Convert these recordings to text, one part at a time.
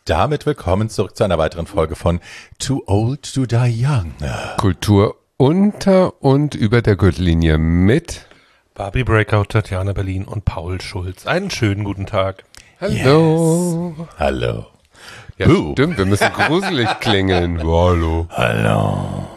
damit willkommen zurück zu einer weiteren Folge von Too Old to Die Young. Kultur unter und über der Gürtellinie mit Barbie Breakout, Tatjana Berlin und Paul Schulz. Einen schönen guten Tag. Hallo. Yes. Hallo. Ja, stimmt, wir müssen gruselig klingeln. Hallo. Hallo.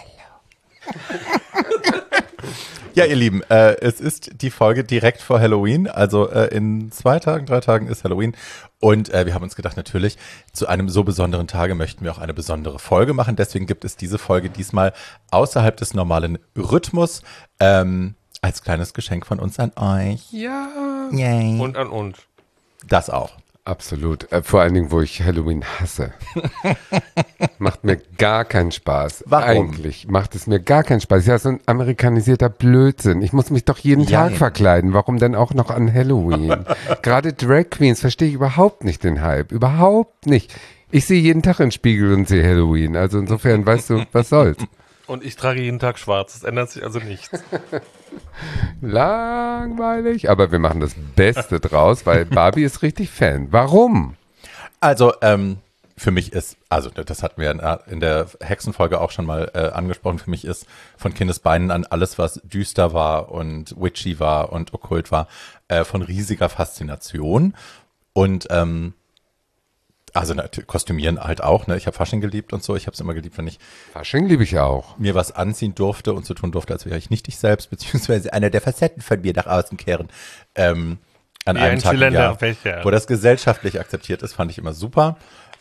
Ja, ihr Lieben, es ist die Folge direkt vor Halloween, also in 3 Tagen ist Halloween und wir haben uns gedacht, natürlich, zu einem so besonderen Tage möchten wir auch eine besondere Folge machen, deswegen gibt es diese Folge diesmal außerhalb des normalen Rhythmus, als kleines Geschenk von uns an euch. Ja. Yay. Und an uns. Das auch. Absolut. Vor allen Dingen, wo ich Halloween hasse. Macht mir gar keinen Spaß. Warum? Eigentlich macht es mir gar keinen Spaß. Ja, so ein amerikanisierter Blödsinn. Ich muss mich doch jeden Tag verkleiden. Warum denn auch noch an Halloween? Gerade Drag Queens verstehe ich überhaupt nicht den Hype. Überhaupt nicht. Ich sehe jeden Tag in den Spiegel und sehe Halloween. Also insofern, weißt du, was soll's. Und ich trage jeden Tag schwarz. Es ändert sich also nichts. Langweilig. Aber wir machen das Beste draus, weil Barbie ist richtig Fan. Warum? Also, für mich ist, also das hatten wir in der Hexenfolge auch schon mal angesprochen, für mich ist von Kindesbeinen an alles, was düster war und witchy war und okkult war, von riesiger Faszination. Und also Kostümieren halt auch, ne? Ich habe Fasching geliebt und so. Ich habe es immer geliebt, wenn ich Fasching liebe ich auch. mir was anziehen durfte und so tun durfte, als wäre ich nicht ich selbst, beziehungsweise einer der Facetten von mir nach außen kehren. An Wie einem ein Tag im Jahr, Zylinderfächer. wo das gesellschaftlich akzeptiert ist, fand ich immer super.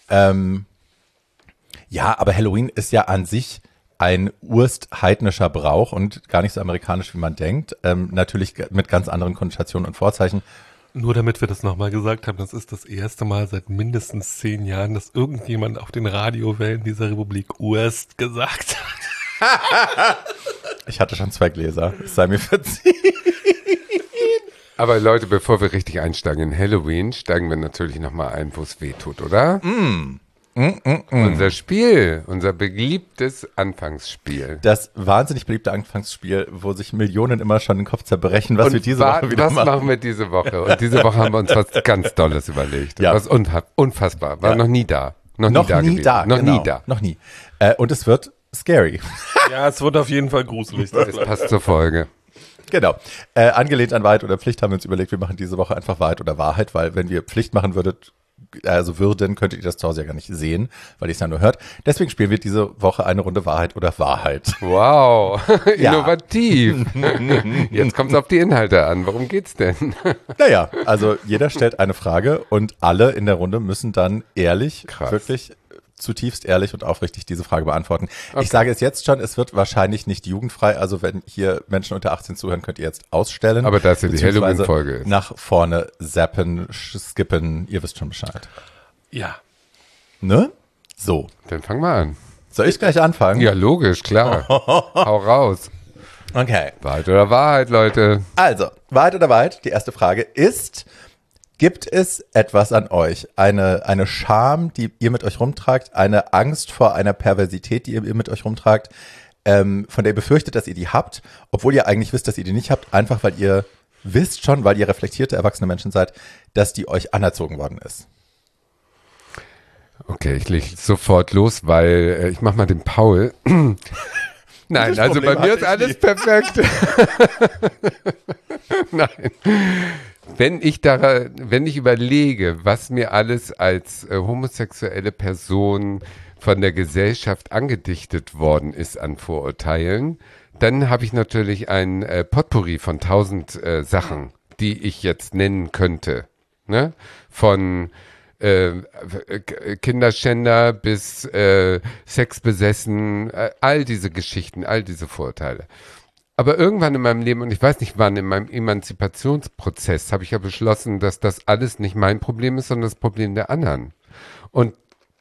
Ja, aber Halloween ist ja an sich ein urstheidnischer Brauch und gar nicht so amerikanisch, wie man denkt. Natürlich mit ganz anderen Konnotationen und Vorzeichen. Nur damit wir das nochmal gesagt haben, das ist das erste Mal seit mindestens 10 Jahren, dass irgendjemand auf den Radiowellen dieser Republik Urst gesagt hat. Ich hatte schon 2 Gläser, es sei mir verziehen. Aber Leute, bevor wir richtig einsteigen in Halloween, steigen wir natürlich nochmal ein, wo es weh tut, oder? Unser Spiel, unser beliebtes Anfangsspiel. Das wahnsinnig beliebte Anfangsspiel, wo sich Millionen immer schon den Kopf zerbrechen, was wir diese Woche wieder was machen. Was machen wir diese Woche? Und diese Woche haben wir uns was ganz Tolles überlegt. Ja. Was unfassbar. War noch nie da. Noch nie da. Und es wird scary. Ja, es wird auf jeden Fall gruselig. Das passt zur Folge. Genau. Angelehnt an Wahrheit oder Pflicht haben wir uns überlegt, wir machen diese Woche einfach Wahrheit oder Wahrheit, weil wenn wir Pflicht machen würden, könntet ihr das zu Hause ja gar nicht sehen, weil ihr es ja nur hört. Deswegen spielen wir diese Woche eine Runde Wahrheit oder Wahrheit. Wow, Ja. Innovativ. Jetzt kommt es auf die Inhalte an. Worum geht's denn? Naja, also jeder stellt eine Frage und alle in der Runde müssen dann ehrlich, Krass. wirklich zutiefst ehrlich und aufrichtig diese Frage beantworten. Okay. Ich sage es jetzt schon, es wird wahrscheinlich nicht jugendfrei, also wenn hier Menschen unter 18 zuhören, könnt ihr jetzt ausstellen. Aber da es ja die beziehungsweise Halloween-Folge ist. nach vorne zappen, skippen, ihr wisst schon Bescheid. Ja. Ne? So. Dann fangen wir an. Soll ich gleich anfangen? Ja, logisch, klar. Hau raus. Okay. Wahrheit oder Wahrheit, Leute? Also, Wahrheit oder Wahrheit? Die erste Frage ist, gibt es etwas an euch, eine Scham, die ihr mit euch rumtragt, eine Angst vor einer Perversität, die ihr mit euch rumtragt, von der ihr befürchtet, dass ihr die habt, obwohl ihr eigentlich wisst, dass ihr die nicht habt, einfach weil ihr wisst schon, weil ihr reflektierte, erwachsene Menschen seid, dass die euch anerzogen worden ist? Okay, ich lege sofort los, weil ich mach mal den Paul. Nein, Das also bei Problem mir hatte ist ich alles nie. perfekt. Nein. Wenn ich überlege, was mir alles als homosexuelle Person von der Gesellschaft angedichtet worden ist an Vorurteilen, dann habe ich natürlich ein Potpourri von 1000 Sachen, die ich jetzt nennen könnte. Ne? Von Kinderschänder bis Sexbesessen, all diese Geschichten, all diese Vorurteile. Aber irgendwann in meinem Leben, und ich weiß nicht wann, in meinem Emanzipationsprozess habe ich ja beschlossen, dass das alles nicht mein Problem ist, sondern das Problem der anderen. Und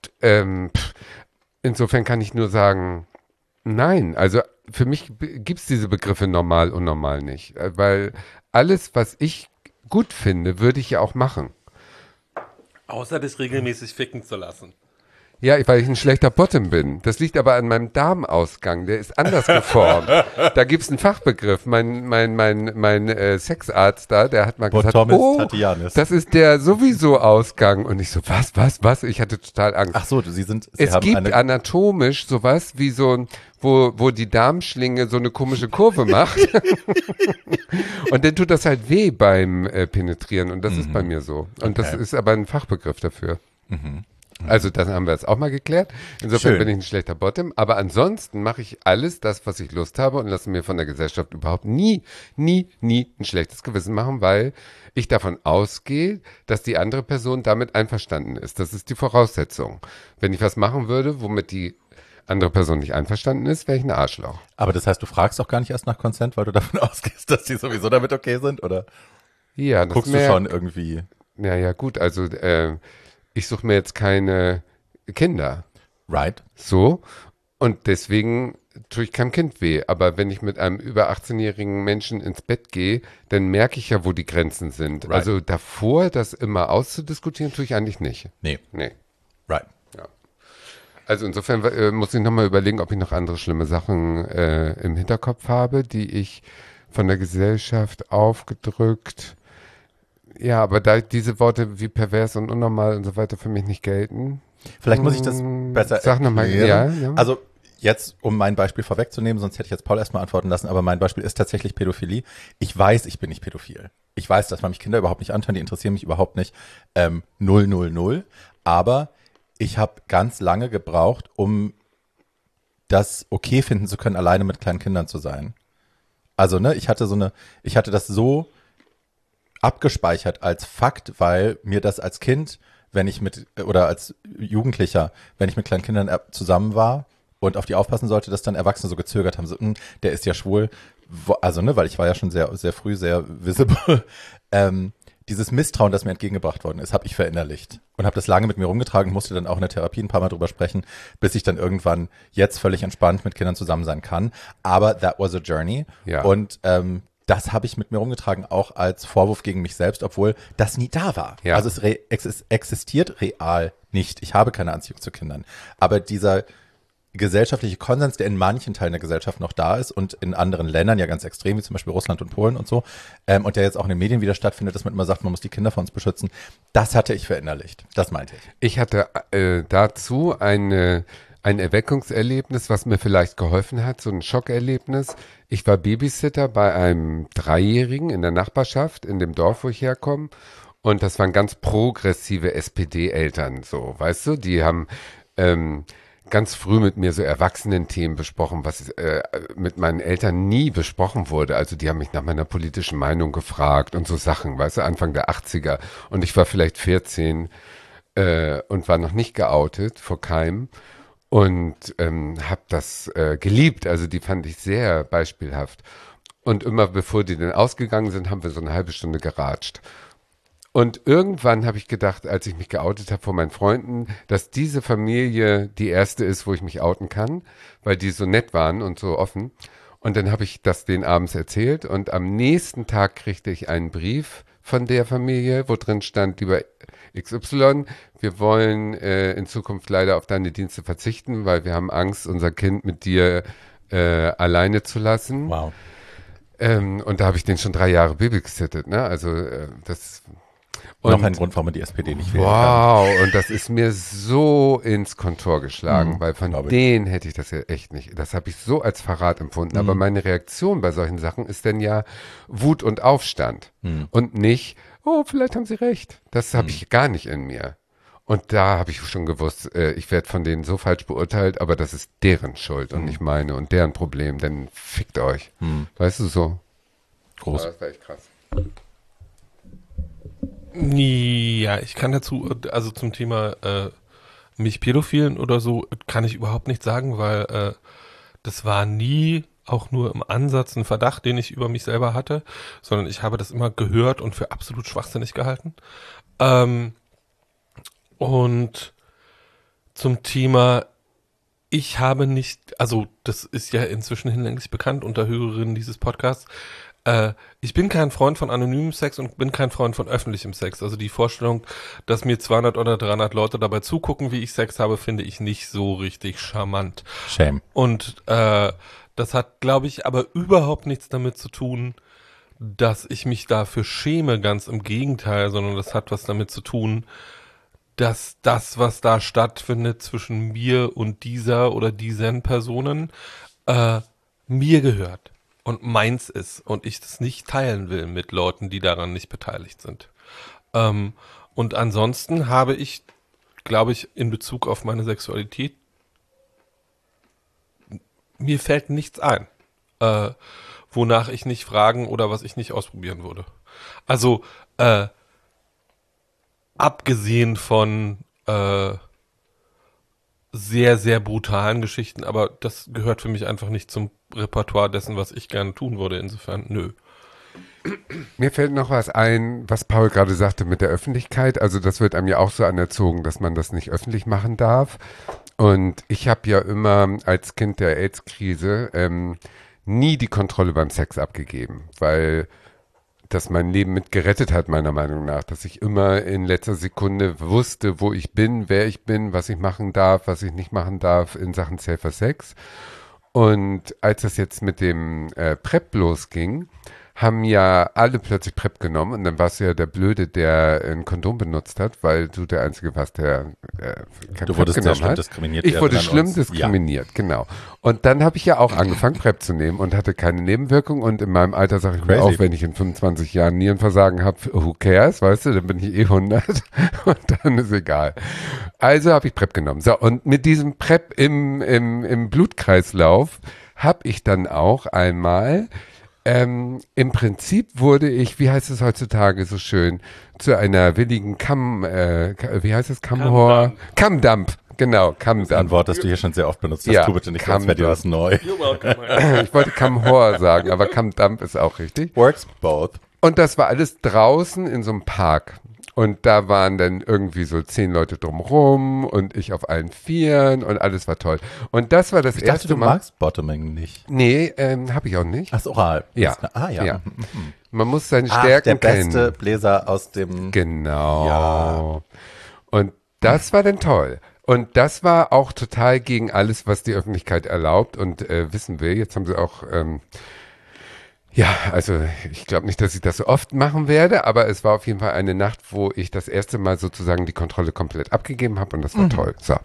insofern kann ich nur sagen, nein, also für mich gibt es diese Begriffe normal und normal nicht. Weil alles, was ich gut finde, würde ich ja auch machen. Außer dich regelmäßig ficken zu lassen. Ja, weil ich ein schlechter Bottom bin. Das liegt aber an meinem Darmausgang. Der ist anders geformt. Da gibt's einen Fachbegriff. Mein Sexarzt da, der hat mal gesagt, Tatianis. das ist der sowieso Ausgang. Und ich so, was? Ich hatte total Angst. Ach so, Sie es haben gibt anatomisch sowas wie so ein, wo die Darmschlinge so eine komische Kurve macht. Und dann tut das halt weh beim Penetrieren. Und das ist bei mir so. Und das ist aber ein Fachbegriff dafür. Also das haben wir jetzt auch mal geklärt. Insofern Schön. bin ich ein schlechter Bottom. Aber ansonsten mache ich alles das, was ich Lust habe und lasse mir von der Gesellschaft überhaupt nie ein schlechtes Gewissen machen, weil ich davon ausgehe, dass die andere Person damit einverstanden ist. Das ist die Voraussetzung. Wenn ich was machen würde, womit die andere Person nicht einverstanden ist, wäre ich ein Arschloch. Aber das heißt, du fragst auch gar nicht erst nach Consent, weil du davon ausgehst, dass die sowieso damit okay sind? Oder Ja, das guckst du schon irgendwie? Ja, gut, also ich suche mir jetzt keine Kinder. Right. So. Und deswegen tue ich keinem Kind weh. Aber wenn ich mit einem über 18-jährigen Menschen ins Bett gehe, dann merke ich ja, wo die Grenzen sind. Right. Also davor, das immer auszudiskutieren, tue ich eigentlich nicht. Nee. Right. Ja. Also insofern muss ich nochmal überlegen, ob ich noch andere schlimme Sachen im Hinterkopf habe, die ich von der Gesellschaft aufgedrückt. Ja, aber da diese Worte wie pervers und unnormal und so weiter für mich nicht gelten. Vielleicht muss ich das besser Sag nochmal, erklären. ja. Also jetzt, um mein Beispiel vorwegzunehmen, sonst hätte ich jetzt Paul erstmal antworten lassen, aber mein Beispiel ist tatsächlich Pädophilie. Ich weiß, ich bin nicht pädophil. Ich weiß, dass man mich Kinder überhaupt nicht anhören, die interessieren mich überhaupt nicht. 000. Aber ich habe ganz lange gebraucht, um das okay finden zu können, alleine mit kleinen Kindern zu sein. Also, ne, ich hatte das so abgespeichert als Fakt, weil mir das als Kind, oder als Jugendlicher, wenn ich mit kleinen Kindern zusammen war und auf die aufpassen sollte, dass dann Erwachsene so gezögert haben, so, der ist ja schwul, also, ne, weil ich war ja schon sehr, sehr früh sehr visible, dieses Misstrauen, das mir entgegengebracht worden ist, habe ich verinnerlicht und habe das lange mit mir rumgetragen, musste dann auch in der Therapie ein paar Mal drüber sprechen, bis ich dann irgendwann jetzt völlig entspannt mit Kindern zusammen sein kann. Aber that was a journey. Ja. Und das habe ich mit mir rumgetragen, auch als Vorwurf gegen mich selbst, obwohl das nie da war. Ja. Also es existiert real nicht. Ich habe keine Anziehung zu Kindern. Aber dieser gesellschaftliche Konsens, der in manchen Teilen der Gesellschaft noch da ist und in anderen Ländern ja ganz extrem, wie zum Beispiel Russland und Polen und so, und der jetzt auch in den Medien wieder stattfindet, dass man immer sagt, man muss die Kinder vor uns beschützen, das hatte ich verinnerlicht. Das meinte ich. Ich hatte dazu ein Erweckungserlebnis, was mir vielleicht geholfen hat, so ein Schockerlebnis. Ich war Babysitter bei einem Dreijährigen in der Nachbarschaft, in dem Dorf, wo ich herkomme. Und das waren ganz progressive SPD-Eltern, so, weißt du? Die haben ganz früh mit mir so Erwachsenenthemen besprochen, was mit meinen Eltern nie besprochen wurde. Also die haben mich nach meiner politischen Meinung gefragt und so Sachen, weißt du, Anfang der 80er. Und ich war vielleicht 14 und war noch nicht geoutet vor keinem. Und habe das geliebt, also die fand ich sehr beispielhaft. Und immer bevor die dann ausgegangen sind, haben wir so eine halbe Stunde geratscht. Und irgendwann habe ich gedacht, als ich mich geoutet habe vor meinen Freunden, dass diese Familie die erste ist, wo ich mich outen kann, weil die so nett waren und so offen. Und dann habe ich das denen abends erzählt und am nächsten Tag kriegte ich einen Brief von der Familie, wo drin stand, lieber XY, wir wollen in Zukunft leider auf deine Dienste verzichten, weil wir haben Angst, unser Kind mit dir alleine zu lassen. Wow. Und da habe ich den schon 3 Jahre babysittet, ne? Also das... Und noch ein Grund, warum man die SPD nicht wählen kann. wow, und das ist mir so ins Kontor geschlagen, weil von denen hätte ich das ja echt nicht. Das habe ich so als Verrat empfunden. Aber meine Reaktion bei solchen Sachen ist dann ja Wut und Aufstand und nicht, oh, vielleicht haben sie recht. Das habe ich gar nicht in mir. Und da habe ich schon gewusst, ich werde von denen so falsch beurteilt, aber das ist deren Schuld und nicht meine und deren Problem, denn fickt euch. Weißt du so? Groß. Ja, das war echt krass. Ja, ich kann dazu, also zum Thema mich Pädophilen oder so, kann ich überhaupt nichts sagen, weil das war nie auch nur im Ansatz ein Verdacht, den ich über mich selber hatte, sondern ich habe das immer gehört und für absolut schwachsinnig gehalten. Und zum Thema, ich habe nicht, also das ist ja inzwischen hinlänglich bekannt unter Hörerinnen dieses Podcasts, Ich bin kein Freund von anonymem Sex und bin kein Freund von öffentlichem Sex. Also die Vorstellung, dass mir 200 oder 300 Leute dabei zugucken, wie ich Sex habe, finde ich nicht so richtig charmant. Shame. Und das hat, glaube ich, aber überhaupt nichts damit zu tun, dass ich mich dafür schäme, ganz im Gegenteil, sondern das hat was damit zu tun, dass das, was da stattfindet zwischen mir und dieser oder diesen Personen, mir gehört und meins ist und ich das nicht teilen will mit Leuten, die daran nicht beteiligt sind. Und ansonsten habe ich, glaube ich, in Bezug auf meine Sexualität, mir fällt nichts ein, wonach ich nicht fragen oder was ich nicht ausprobieren würde. Also, abgesehen von sehr, sehr brutalen Geschichten, aber das gehört für mich einfach nicht zum Repertoire dessen, was ich gerne tun würde. Insofern, nö. Mir fällt noch was ein, was Paul gerade sagte mit der Öffentlichkeit. Also das wird einem ja auch so anerzogen, dass man das nicht öffentlich machen darf. Und ich habe ja immer als Kind der AIDS-Krise nie die Kontrolle beim Sex abgegeben, weil das mein Leben mit gerettet hat, meiner Meinung nach. Dass ich immer in letzter Sekunde wusste, wo ich bin, wer ich bin, was ich machen darf, was ich nicht machen darf in Sachen Safer Sex. Und als das jetzt mit dem PrEP losging, haben ja alle plötzlich PrEP genommen und dann warst du ja der Blöde, der ein Kondom benutzt hat, weil du der Einzige warst, der kein Du PrEP wurdest sehr genommen schlimm hat. diskriminiert. Ich Wir wurde erinnern schlimm uns. diskriminiert, genau. Und dann habe ich ja auch angefangen, PrEP zu nehmen und hatte keine Nebenwirkung und in meinem Alter sage ich mir Crazy. auch, wenn ich in 25 Jahren Nierenversagen habe, who cares, weißt du, dann bin ich 100 und dann ist egal. Also habe ich PrEP genommen. So, und mit diesem PrEP im Blutkreislauf habe ich dann auch einmal im Prinzip wurde ich, wie heißt es heutzutage so schön, zu einer willigen wie heißt es, Kammdump, genau, Ein Kammdump. Wort, das du hier schon sehr oft benutzt hast. Ja, Tu bitte nicht, als wäre dir was neu. Ich wollte Kammhor sagen, aber Kammdump ist auch richtig. Works both. Und das war alles draußen in so einem Park. Und da waren dann irgendwie so 10 Leute drumrum und ich auf allen Vieren und alles war toll. Und das war das Ich erste dachte, du Mal. magst Bottoming nicht. Nee, habe ich auch nicht. Ach, oral. Ja. Ah, ja. Ja. Man muss seine Ach, Stärken der beste kennen. Bläser aus dem... Genau. Ja. Und das war dann toll. Und das war auch total gegen alles, was die Öffentlichkeit erlaubt und wissen will. Jetzt haben sie auch, ja, also ich glaube nicht, dass ich das so oft machen werde, aber es war auf jeden Fall eine Nacht, wo ich das erste Mal sozusagen die Kontrolle komplett abgegeben habe und das war toll. So.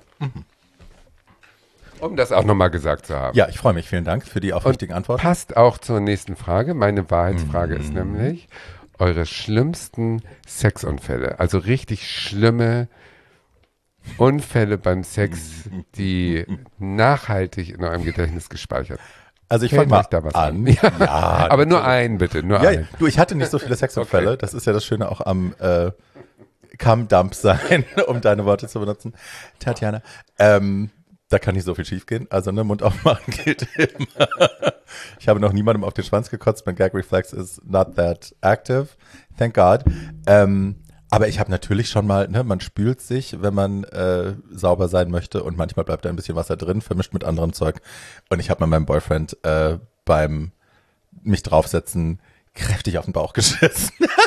Um das auch nochmal gesagt zu haben. Ja, ich freue mich. Vielen Dank für die aufrichtigen Antworten. Passt auch zur nächsten Frage. Meine Wahrheitsfrage ist nämlich eure schlimmsten Sexunfälle. Also richtig schlimme Unfälle beim Sex, die nachhaltig in eurem Gedächtnis gespeichert. Also ich Fällt fange mal euch da was an. ein? Ja, Aber nur einen bitte, nur Ja, einen. du, ich hatte nicht so viele Sexunfälle. Okay. Das ist ja das Schöne auch am Kammdump sein, um deine Worte zu benutzen, Tatjana. Da kann nicht so viel schiefgehen. Also ne, Mund aufmachen gilt immer. Ich habe noch niemandem auf den Schwanz gekotzt. Mein Gag Reflex is not that active. Thank God. Aber ich habe natürlich schon mal, ne, man spült sich, wenn man sauber sein möchte und manchmal bleibt da ein bisschen Wasser drin, vermischt mit anderem Zeug. Und ich habe mal meinem Boyfriend beim mich draufsetzen kräftig auf den Bauch geschissen.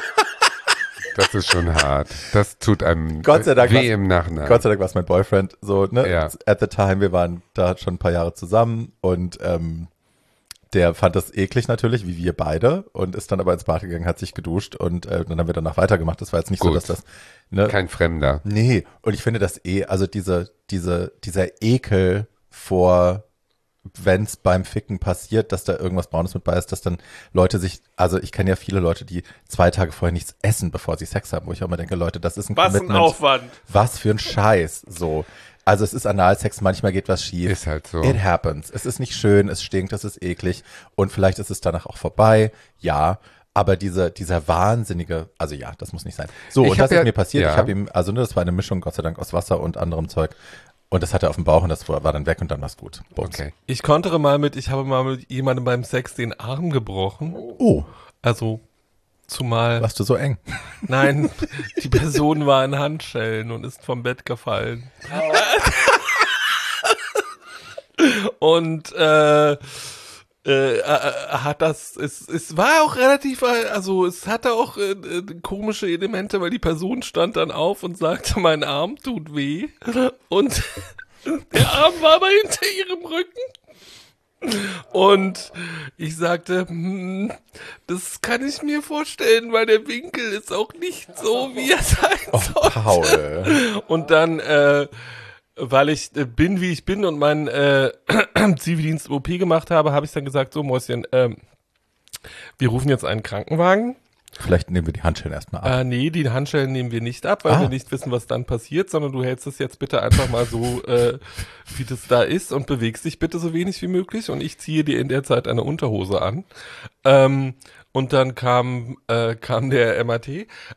Das ist schon hart. Das tut einem Gott sei Dank weh im Nachhinein. Gott sei Dank war es mein Boyfriend. So, ne? Ja. At the time, wir waren da schon ein paar Jahre zusammen und der fand das eklig natürlich, wie wir beide, und ist dann aber ins Bad gegangen, hat sich geduscht und dann haben wir danach weitergemacht. Das war jetzt nicht so, Gut. dass das, ne? Kein Fremder. Nee, und ich finde das also dieser Ekel vor, wenn es beim Ficken passiert, dass da irgendwas Braunes mit bei ist, dass dann Leute sich, also ich kenne ja viele Leute, die 2 Tage vorher nichts essen, bevor sie Sex haben, wo ich auch immer denke, Leute, das ist ein Was ein Commitment. Aufwand. Was für ein Scheiß, so. Also es ist Analsex, manchmal geht was schief. Ist halt so. It happens. Es ist nicht schön, es stinkt, es ist eklig und vielleicht ist es danach auch vorbei, ja. Aber dieser wahnsinnige, also ja, das muss nicht sein. So, Ich und hab das ist ja- mir passiert. ja. Ich habe ihm, also ne, das war eine Mischung, Gott sei Dank, aus Wasser und anderem Zeug. Und das hatte er auf dem Bauch und das war dann weg und dann war es gut. Bums. Okay. Ich habe mal mit jemandem beim Sex den Arm gebrochen. Oh, Also, zumal, warst du so eng? nein, die Person war in Handschellen und ist vom Bett gefallen. Und es war auch relativ, also es hatte auch komische Elemente, weil die Person stand dann auf und sagte, mein Arm tut weh und der Arm war aber hinter ihrem Rücken. Und ich sagte, das kann ich mir vorstellen, weil der Winkel ist auch nicht so, wie er sein soll. Paul. Und dann, weil ich bin, wie ich bin und meinen Zivildienst OP gemacht habe, habe ich dann gesagt, so Mäuschen, wir rufen jetzt einen Krankenwagen. Vielleicht nehmen wir die Handschellen erstmal ab. Nee, die Handschellen nehmen wir nicht ab, weil wir nicht wissen, was dann passiert, sondern du hältst es jetzt bitte einfach mal so, wie das da ist und bewegst dich bitte so wenig wie möglich und ich ziehe dir in der Zeit eine Unterhose an. Und dann kam der MAT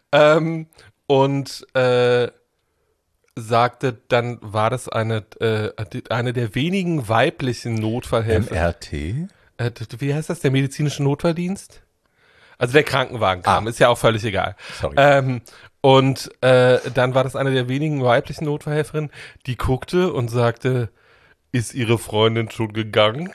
und sagte, dann war das eine der wenigen weiblichen Notfallhelfer. MRT? Wie heißt das? Der medizinische Notfalldienst? Also der Krankenwagen kam, ist ja auch völlig egal. Sorry. Und dann war das eine der wenigen weiblichen Notfallhelferinnen, die guckte und sagte, ist ihre Freundin schon gegangen?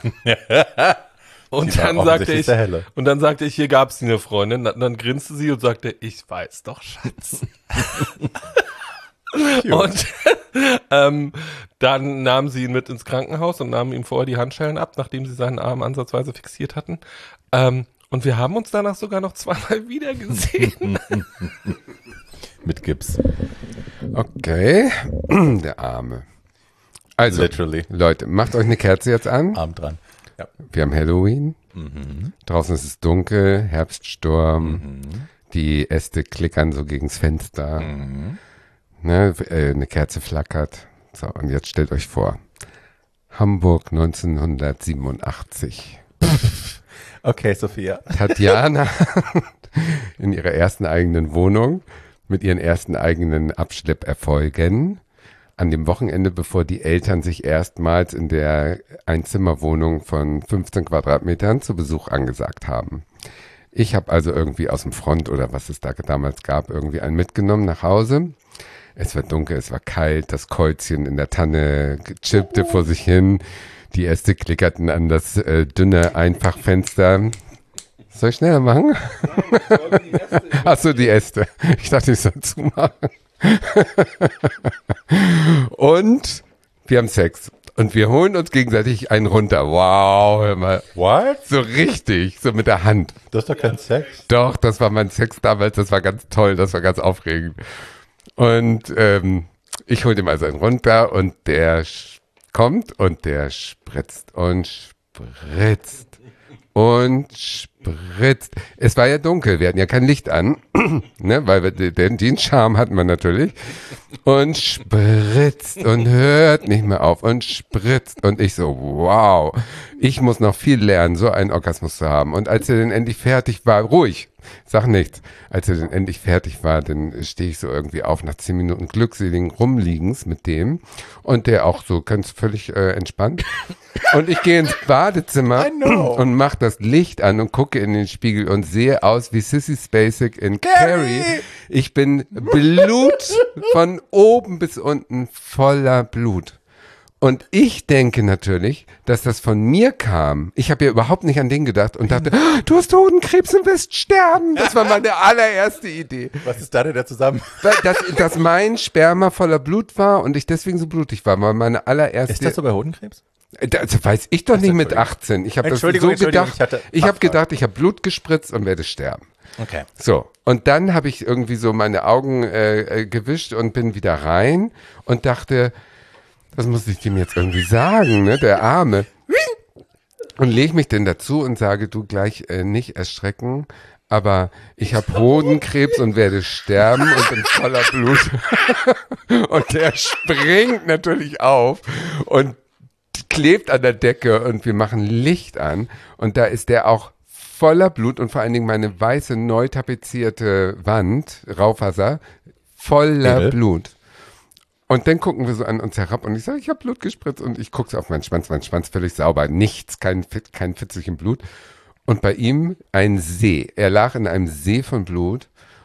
Und dann sagte ich, hier gab es eine Freundin. Dann grinste sie und sagte, ich weiß doch, Schatz. Und dann nahmen sie ihn mit ins Krankenhaus und nahmen ihm vorher die Handschellen ab, nachdem sie seinen Arm ansatzweise fixiert hatten. Und wir haben uns danach sogar noch zweimal wieder gesehen. Mit Gips. Okay, der Arme. Also, Literally. Leute, macht euch eine Kerze jetzt an. Arm dran. Ja. Wir haben Halloween. Draußen ist es dunkel, Herbststurm. Die Äste klickern so gegens Fenster. Ne, eine Kerze flackert. So, und jetzt stellt euch vor. Hamburg 1987. Okay, Sophia. Tatjana in ihrer ersten eigenen Wohnung mit ihren ersten eigenen Abschlepperfolgen an dem Wochenende, bevor die Eltern sich erstmals in der Einzimmerwohnung von 15 Quadratmetern zu Besuch angesagt haben. Ich habe also irgendwie aus dem Front oder was es da damals gab, irgendwie einen mitgenommen nach Hause. Es war dunkel, es war kalt, das Käuzchen in der Tanne chippte vor sich hin. Die Äste klickerten an das dünne Einfachfenster. Soll ich schneller machen? Achso, die Äste. Ich dachte, ich soll zumachen. Und wir haben Sex. Und wir holen uns gegenseitig einen runter. Wow, hör mal. What? So richtig, so mit der Hand. Das ist doch kein Sex. Doch, das war mein Sex damals. Das war ganz toll, das war ganz aufregend. Und ich hole dem also einen runter und der kommt und der spritzt und spritzt und spritzt. Es war ja dunkel, wir hatten ja kein Licht an, ne, weil wir den Charme hatten wir natürlich. Und spritzt und hört nicht mehr auf und spritzt. Und ich so, wow, ich muss noch viel lernen, so einen Orgasmus zu haben. Und als er dann endlich fertig war, ruhig, sag nichts. Als er dann endlich fertig war, dann stehe ich so irgendwie auf nach 10 Minuten glückseligen Rumliegens mit dem. Und der auch so ganz völlig entspannt. Und ich gehe ins Badezimmer und mache das Licht an und gucke in den Spiegel und sehe aus wie Sissy Spacek in Carrie. Ich bin Blut von oben bis unten voller Blut. Und ich denke natürlich, dass das von mir kam. Ich habe ja überhaupt nicht an den gedacht und dachte, du hast Hodenkrebs und wirst sterben. Das war meine allererste Idee. Was ist da denn da zusammen? Dass mein Sperma voller Blut war und ich deswegen so blutig war meine allererste... Ist das so bei Hodenkrebs? Das weiß ich doch nicht mit 18. Ich habe das so gedacht. Ich habe gedacht, ich habe Blut gespritzt und werde sterben. Okay. So, und dann habe ich irgendwie so meine Augen gewischt und bin wieder rein und dachte, das muss ich dem jetzt irgendwie sagen, ne, der Arme. Und lege mich denn dazu und sage, du gleich nicht erschrecken, aber ich habe Hodenkrebs und werde sterben und bin voller Blut. Und der springt natürlich auf und klebt an der Decke und wir machen Licht an und da ist der auch voller Blut und vor allen Dingen meine weiße, neu tapezierte Wand, Raufaser, voller Blut. Und dann gucken wir so an uns herab und ich sage, ich habe Blut gespritzt und ich gucke so auf meinen Schwanz völlig sauber, nichts, kein Fitzelchen Blut. Und bei ihm ein See, er lag in einem See von Blut.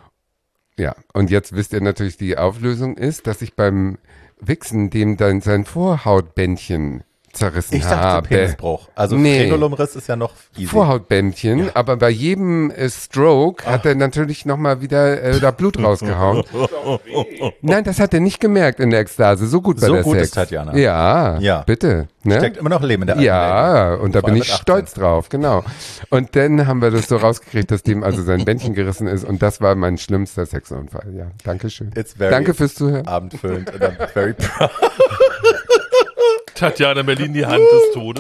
Ja, und jetzt wisst ihr natürlich, die Auflösung ist, dass ich beim Wichsen dem dann sein Vorhautbändchen zerrissen Ich dachte habe. Penisbruch. Also Frenulumriss ist ja noch easy. Vorhautbändchen, aber bei jedem Stroke hat er natürlich nochmal wieder da Blut rausgehauen. Nein, das hat er nicht gemerkt in der Ekstase. So gut war So der gut Sex. ist Tatjana. Ja, bitte. Ne? Steckt immer noch Leben in der alten Ja, Lady. und da Vor bin allem ich mit 18. stolz drauf, genau. Und dann haben wir das so rausgekriegt, dass dem also sein Bändchen gerissen ist und das war mein schlimmster Sexunfall. Ja, danke schön. Danke fürs Zuhören. Abendfüllend and I'm very proud. Tatjana Berlin, die Hand des Todes.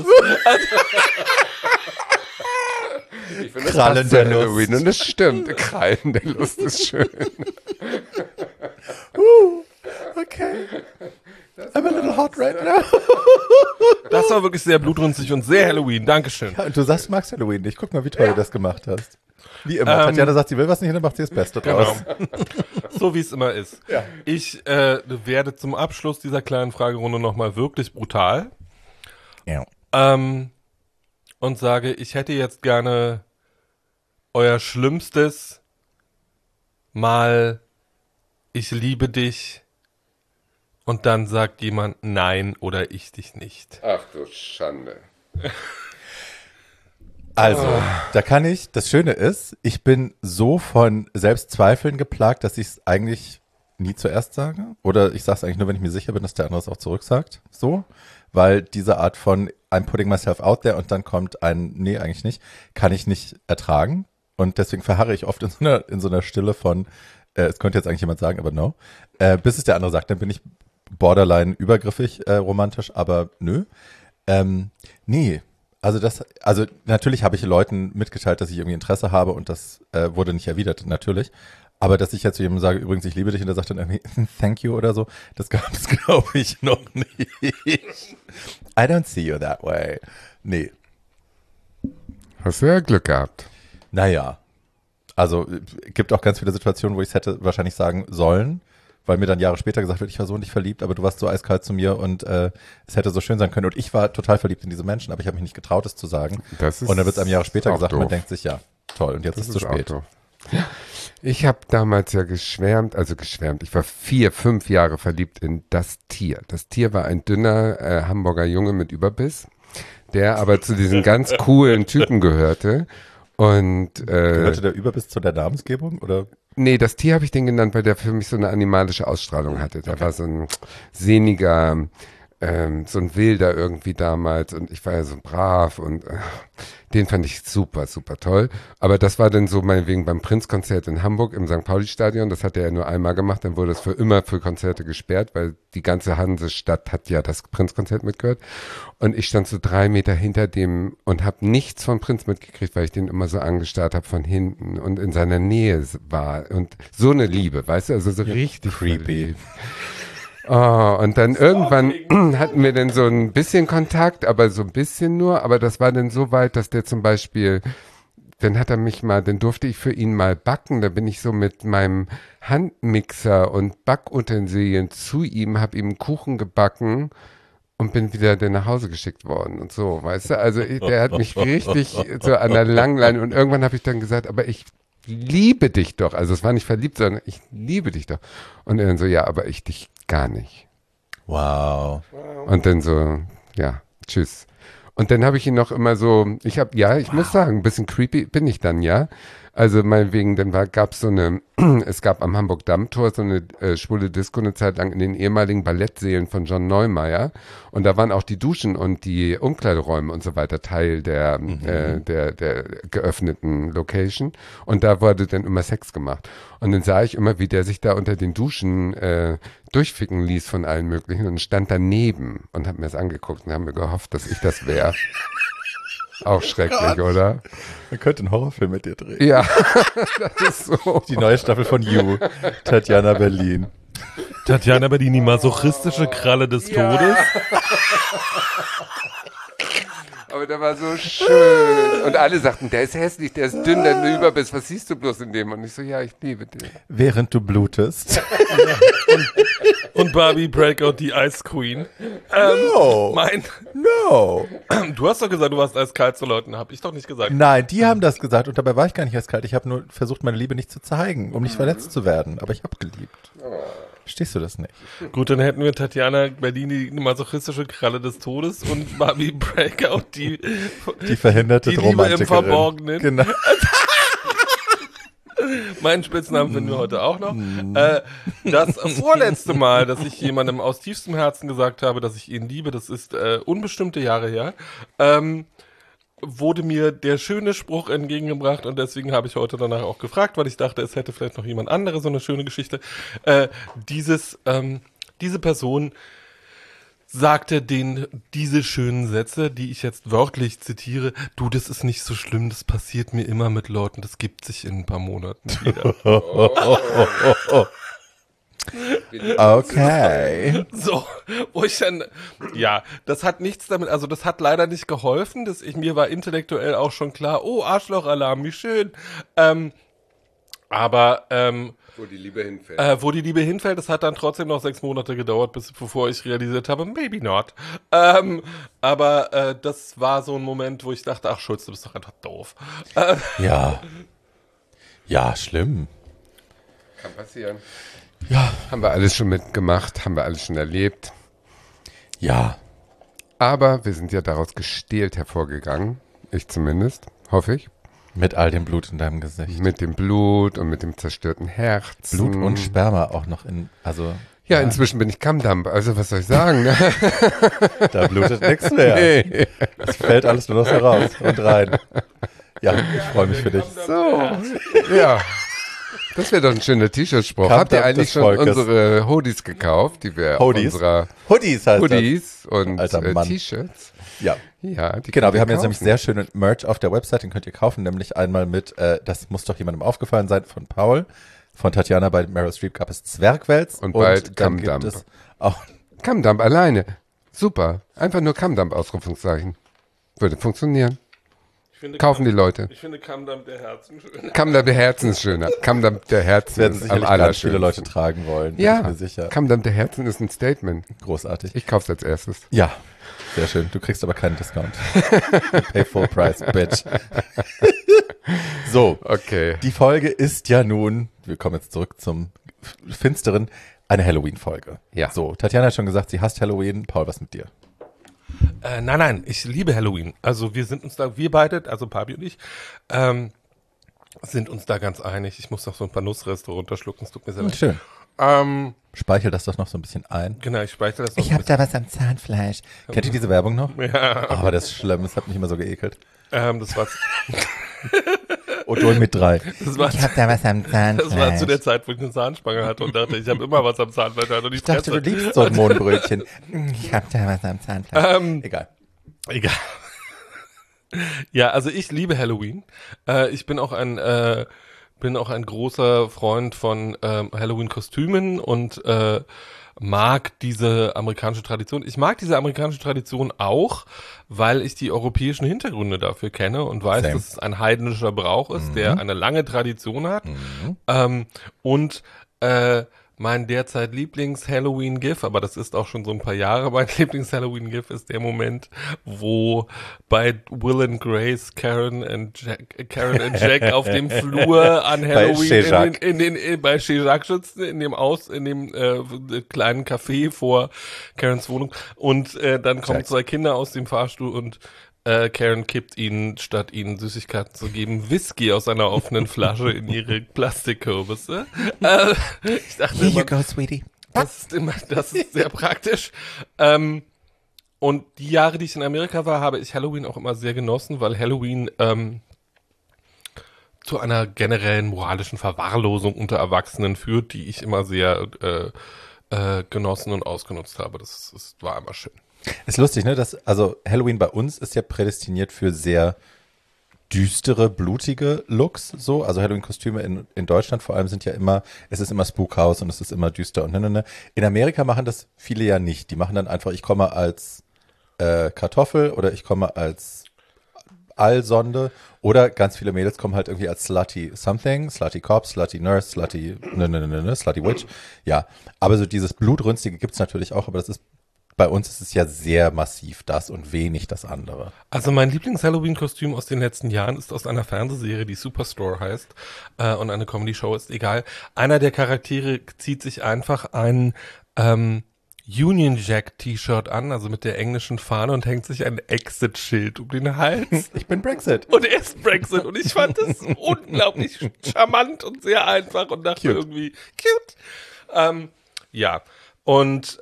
Ich finde, Krallen der Lust. Halloween und das stimmt. Krallen der Lust ist schön. Okay. I'm a little hot right now. Das war wirklich sehr blutrünstig und sehr Halloween. Dankeschön. Ja, und du sagst, du magst Halloween nicht. Guck mal, wie toll du das gemacht hast. Wie immer. Tatjana sagt, sie will was nicht, dann macht sie das Beste draus. Genau. So wie es immer ist. Ja. Ich werde zum Abschluss dieser kleinen Fragerunde nochmal wirklich brutal. Ja. Und sage, ich hätte jetzt gerne euer Schlimmstes mal ich liebe dich und dann sagt jemand nein oder ich dich nicht. Ach du Schande. Also, da kann ich, das Schöne ist, ich bin so von Selbstzweifeln geplagt, dass ich es eigentlich nie zuerst sage. Oder ich sage es eigentlich nur, wenn ich mir sicher bin, dass der andere es auch zurücksagt. So. Weil diese Art von I'm putting myself out there und dann kommt ein nee, eigentlich nicht, kann ich nicht ertragen. Und deswegen verharre ich oft in so einer Stille von, es könnte jetzt eigentlich jemand sagen, aber no. Bis es der andere sagt, dann bin ich borderline übergriffig romantisch, aber nö. Nee. Also natürlich habe ich Leuten mitgeteilt, dass ich irgendwie Interesse habe und das wurde nicht erwidert, natürlich. Aber dass ich jetzt zu jemandem sage, übrigens, ich liebe dich und der sagt dann irgendwie thank you oder so, das gab es, glaube ich, noch nicht. I don't see you that way. Nee. Hast du ja Glück gehabt. Naja. Also gibt auch ganz viele Situationen, wo ich es hätte wahrscheinlich sagen sollen, weil mir dann Jahre später gesagt wird, ich war so nicht verliebt, aber du warst so eiskalt zu mir und es hätte so schön sein können. Und ich war total verliebt in diese Menschen, aber ich habe mich nicht getraut, es zu sagen. Das ist und dann wird es einem Jahre später auch gesagt und doof. man denkt sich, ja, toll, und jetzt ist es zu spät. Ich habe damals ja geschwärmt, ich war 4-5 Jahre verliebt in das Tier. Das Tier war ein dünner Hamburger Junge mit Überbiss, der aber zu diesen ganz coolen Typen gehörte. Und gehörte der Überbiss zu der Namensgebung, oder? Nee, das Tier habe ich den genannt, weil der für mich so eine animalische Ausstrahlung hatte. Der war so ein sehniger, so ein Wilder irgendwie damals und ich war ja so brav und den fand ich super, super toll. Aber das war dann so meinetwegen beim Prinz-Konzert in Hamburg im St. Pauli-Stadion. Das hat er ja nur einmal gemacht, dann wurde es für immer für Konzerte gesperrt, weil die ganze Hansestadt hat ja das Prinz-Konzert mitgehört. Und ich stand so 3 Meter hinter dem und habe nichts von Prinz mitgekriegt, weil ich den immer so angestarrt habe von hinten und in seiner Nähe war. Und so eine Liebe, weißt du, also so richtig creepy. Oh, und dann irgendwann hatten wir dann so ein bisschen Kontakt, aber so ein bisschen nur, aber das war dann so weit, dass der zum Beispiel, dann hat er mich mal, dann durfte ich für ihn mal backen, da bin ich so mit meinem Handmixer und Backutensilien zu ihm, habe ihm einen Kuchen gebacken und bin wieder dann nach Hause geschickt worden und so, weißt du, also der hat mich richtig so an der Langleine und irgendwann habe ich dann gesagt, aber ich liebe dich doch, also es war nicht verliebt, sondern ich liebe dich doch und er dann so, ja, aber ich dich gar nicht. Wow. Und dann so, ja, tschüss. Und dann habe ich ihn noch immer so, ich muss sagen, ein bisschen creepy bin ich dann, ja. Also meinetwegen, dann gab's so eine, es gab am Hamburg-Dammtor so eine schwule Disco eine Zeit lang in den ehemaligen Ballettsälen von John Neumeier. Und da waren auch die Duschen und die Umkleideräume und so weiter Teil der geöffneten Location. Und da wurde dann immer Sex gemacht. Und dann sah ich immer, wie der sich da unter den Duschen durchficken ließ von allen möglichen und stand daneben und hat mir das angeguckt und haben mir gehofft, dass ich das wäre. Auch schrecklich, oder? Man könnte einen Horrorfilm mit dir drehen. Ja, das ist so. Die neue Staffel von You, Tatjana Berlin. Tatjana Berlin, die masochistische Kralle des Todes. Aber der war so schön. Und alle sagten, der ist hässlich, der ist dünn, der du über bist. Was siehst du bloß in dem? Und ich so, ja, ich liebe den. Während du blutest. Und Barbie Breakout, die Ice Queen. No. No. Du hast doch gesagt, du warst eiskalt zu Leuten. Hab ich doch nicht gesagt. Nein, die haben das gesagt und dabei war ich gar nicht eiskalt. Ich habe nur versucht, meine Liebe nicht zu zeigen, um nicht verletzt zu werden. Aber ich habe geliebt. Verstehst du das nicht? Gut, dann hätten wir Tatjana Berlin, die masochistische Kralle des Todes, und Barbie Breakout, die verhinderte die Liebe im Romantikerin. Verborgenen. Genau. Meinen Spitznamen finden wir heute auch noch. Das vorletzte Mal, dass ich jemandem aus tiefstem Herzen gesagt habe, dass ich ihn liebe, das ist unbestimmte Jahre her, wurde mir der schöne Spruch entgegengebracht und deswegen habe ich heute danach auch gefragt, weil ich dachte, es hätte vielleicht noch jemand anderes so eine schöne Geschichte. Diese Person sagte diese schönen Sätze, die ich jetzt wörtlich zitiere: Du, das ist nicht so schlimm, das passiert mir immer mit Leuten, das gibt sich in ein paar Monaten wieder. Okay. So, wo ich dann, ja, das hat nichts damit, also das hat leider nicht geholfen, mir war intellektuell auch schon klar, oh, Arschlochalarm, wie schön. Wo die Liebe hinfällt. Das hat dann trotzdem noch 6 Monate gedauert, bevor ich realisiert habe, maybe not. Das war so ein Moment, wo ich dachte, ach Schulz, du bist doch einfach doof. Ja. Ja, schlimm. Kann passieren. Ja. Haben wir alles schon mitgemacht, haben wir alles schon erlebt. Ja. Aber wir sind ja daraus gestählt hervorgegangen. Ich zumindest, hoffe ich. Mit all dem Blut in deinem Gesicht. Mit dem Blut und mit dem zerstörten Herzen. Blut und Sperma auch noch Ja, inzwischen bin ich Kammdampf, also was soll ich sagen? Ne? Da blutet nichts mehr. Nee. Es fällt alles nur noch heraus und rein. Ja, ich freue mich für dich. So, ja. Das wäre doch ein schöner T-Shirt-Spruch. Kammdampf Habt ihr eigentlich des schon Volkes. unsere Hoodies gekauft? Die wir auf Hoodies? unserer Hoodies heißt Hoodies und Alter Mann. T-Shirts. das. Ja. Ja, die Genau, könnt wir ihr haben jetzt nämlich kaufen. sehr schönen Merch auf der Website, den könnt ihr kaufen, nämlich einmal mit, das muss doch jemandem aufgefallen sein, von Paul, von Tatjana. Bei Meryl Streep gab es Zwergwels Und bald dann gibt Kammdampf. es auch Kammdampf alleine. Super. Einfach nur Kammdampf, Ausrufungszeichen. Würde funktionieren. Kaufen die Leute. Ich finde Kammdampf der Herzen schön. Kammdampf der Herzen ist schöner. Kammdampf der Herzen werden ist am sicherlich ganz viele allerschönsten. Leute tragen wollen, bin ich Ja, mir sicher. Kammdampf der Herzen ist ein Statement. Großartig. Ich kauf's als erstes. Ja, sehr schön. Du kriegst aber keinen Discount. Pay full price, bitch. So, Okay. die Folge ist ja nun, wir kommen jetzt zurück zum Finsteren, eine Halloween-Folge. Ja. So, Tatjana hat schon gesagt, sie hasst Halloween. Paul, was mit dir? Nein, ich liebe Halloween. Also wir beide, also Papi und ich, sind uns da ganz einig. Ich muss noch so ein paar Nussreste runterschlucken, es tut mir sehr leid. Schön. Speichel das doch noch so ein bisschen ein. Genau, ich speichere das noch Ich habe da was am Zahnfleisch. Kennt ihr diese Werbung noch? Ja. Aber das ist schlimm, das hat mich immer so geekelt. Das war Odol mit 3. Das war, Ich habe da was am Zahnfleisch. das war zu der Zeit, wo ich eine Zahnspange hatte und dachte, ich habe immer was am Zahnfleisch. Und Ich dachte, du liebst so ein Mohnbrötchen. Ich habe da was am Zahnfleisch. Egal. Egal. Ja, also ich liebe Halloween. Ich bin auch ein großer Freund von Halloween-Kostümen und mag diese amerikanische Tradition. Ich mag diese amerikanische Tradition auch, weil ich die europäischen Hintergründe dafür kenne und weiß, Same. dass es ein heidnischer Brauch ist, der eine lange Tradition hat. Mein derzeit Lieblings-Halloween-GIF, aber das ist auch schon so ein paar Jahre, mein Lieblings-Halloween-GIF ist der Moment, wo bei Will and Grace Karen und Jack auf dem Flur an Halloween bei Chez Jacques sitzen, in dem kleinen Café vor Karens Wohnung und dann kommen Jack. 2 Kinder aus dem Fahrstuhl und Karen kippt ihnen, statt ihnen Süßigkeiten zu geben, Whisky aus einer offenen Flasche in ihre Plastikkürbisse. Ich dachte Here you immer, go, sweetie. das ist sehr praktisch. Und die Jahre, die ich in Amerika war, habe ich Halloween auch immer sehr genossen, weil Halloween zu einer generellen moralischen Verwahrlosung unter Erwachsenen führt, die ich immer sehr genossen und ausgenutzt habe. Das war immer schön. Ist lustig, ne? Also Halloween bei uns ist ja prädestiniert für sehr düstere, blutige Looks, so. Also Halloween-Kostüme in Deutschland vor allem sind ja immer, es ist immer Spookhouse und es ist immer düster und ne. In Amerika machen das viele ja nicht. Die machen dann einfach, ich komme als Kartoffel oder ich komme als Allsonde oder ganz viele Mädels kommen halt irgendwie als Slutty Something, Slutty Cop, Slutty Nurse, Slutty Slutty Witch. Ja, aber so dieses Blutrünstige gibt's natürlich auch, aber das ist bei uns ist es ja sehr massiv das und wenig das andere. Also mein Lieblings-Halloween-Kostüm aus den letzten Jahren ist aus einer Fernsehserie, die Superstore heißt und eine Comedy-Show ist egal. Einer der Charaktere zieht sich einfach ein Union Jack T-Shirt an, also mit der englischen Fahne und hängt sich ein Exit-Schild um den Hals. Ich bin Brexit. Und er ist Brexit und ich fand das unglaublich charmant und sehr einfach und dachte Cute. irgendwie cute. Ja, und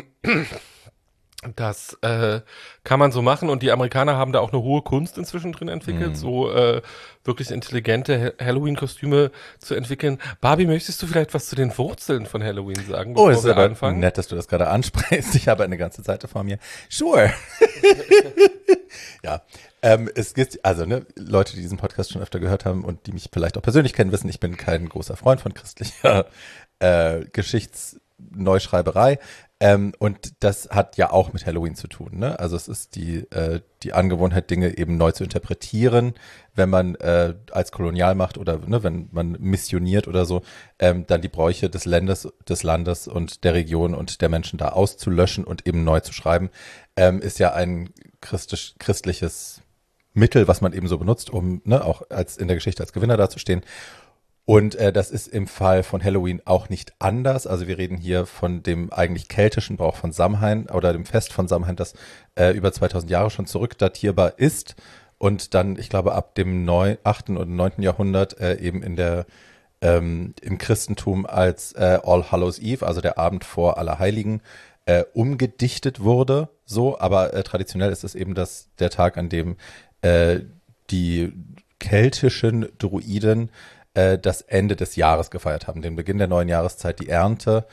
das kann man so machen und die Amerikaner haben da auch eine hohe Kunst inzwischen drin entwickelt, so wirklich intelligente Halloween-Kostüme zu entwickeln. Barbie, möchtest du vielleicht was zu den Wurzeln von Halloween sagen, Oh, bevor ist wir aber anfangen? nett, dass du das gerade ansprichst. Ich habe eine ganze Seite vor mir. Sure. Ja, es gibt, also ne, Leute, die diesen Podcast schon öfter gehört haben und die mich vielleicht auch persönlich kennen, wissen, ich bin kein großer Freund von christlicher Geschichtsneuschreiberei. Und das hat ja auch mit Halloween zu tun, ne? Also es ist die Angewohnheit, Dinge eben neu zu interpretieren, wenn man als Kolonialmacht oder ne, wenn man missioniert oder so, dann die Bräuche des Landes und der Region und der Menschen da auszulöschen und eben neu zu schreiben, ist ja ein christliches Mittel, was man eben so benutzt, um ne, auch als in der Geschichte als Gewinner dazustehen. Und das ist im Fall von Halloween auch nicht anders. Also wir reden hier von dem eigentlich keltischen Brauch von Samhain oder dem Fest von Samhain, das über 2000 Jahre schon zurückdatierbar ist und dann, ich glaube, ab dem 8. und 9. Jahrhundert eben im Christentum als All Hallows Eve, also der Abend vor Allerheiligen, umgedichtet wurde. So, aber traditionell ist es eben der Tag, an dem die keltischen Druiden das Ende des Jahres gefeiert haben, den Beginn der neuen Jahreszeit, die Ernte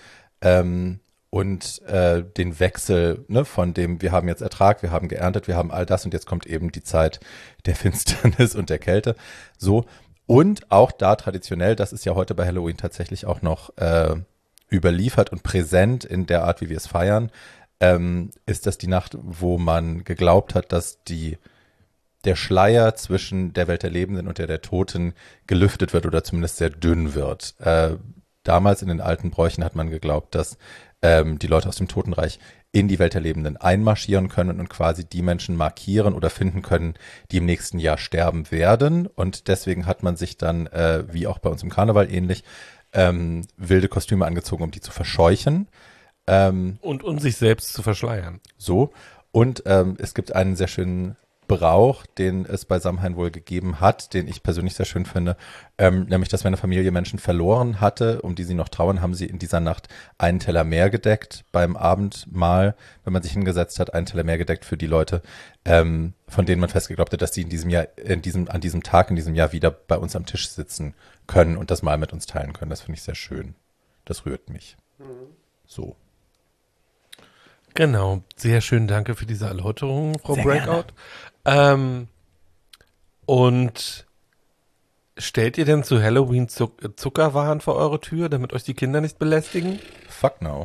und den Wechsel ne, von dem, wir haben jetzt Ertrag, wir haben geerntet, wir haben all das und jetzt kommt eben die Zeit der Finsternis und der Kälte. So. Und auch da traditionell, das ist ja heute bei Halloween tatsächlich auch noch überliefert und präsent in der Art, wie wir es feiern, ist das die Nacht, wo man geglaubt hat, dass der Schleier zwischen der Welt der Lebenden und der Toten gelüftet wird oder zumindest sehr dünn wird. Damals in den alten Bräuchen hat man geglaubt, dass die Leute aus dem Totenreich in die Welt der Lebenden einmarschieren können und quasi die Menschen markieren oder finden können, die im nächsten Jahr sterben werden. Und deswegen hat man sich dann, wie auch bei uns im Karneval ähnlich, wilde Kostüme angezogen, um die zu verscheuchen. Und um sich selbst zu verschleiern. So. Und es gibt einen sehr schönen Brauch, den es bei Samhain wohl gegeben hat, den ich persönlich sehr schön finde, nämlich, dass wenn eine Familie Menschen verloren hatte, um die sie noch trauern, haben sie in dieser Nacht einen Teller mehr gedeckt beim Abendmahl, wenn man sich hingesetzt hat, einen Teller mehr gedeckt für die Leute, von denen man festgeglaubt hat, dass sie an diesem Tag, in diesem Jahr wieder bei uns am Tisch sitzen können und das Mahl mit uns teilen können. Das finde ich sehr schön. Das rührt mich. So. Genau, sehr schön, danke für diese Erläuterung, Frau Sehr Breakout. Und stellt ihr denn zu Halloween Zuckerwaren vor eure Tür, damit euch die Kinder nicht belästigen? Fuck no.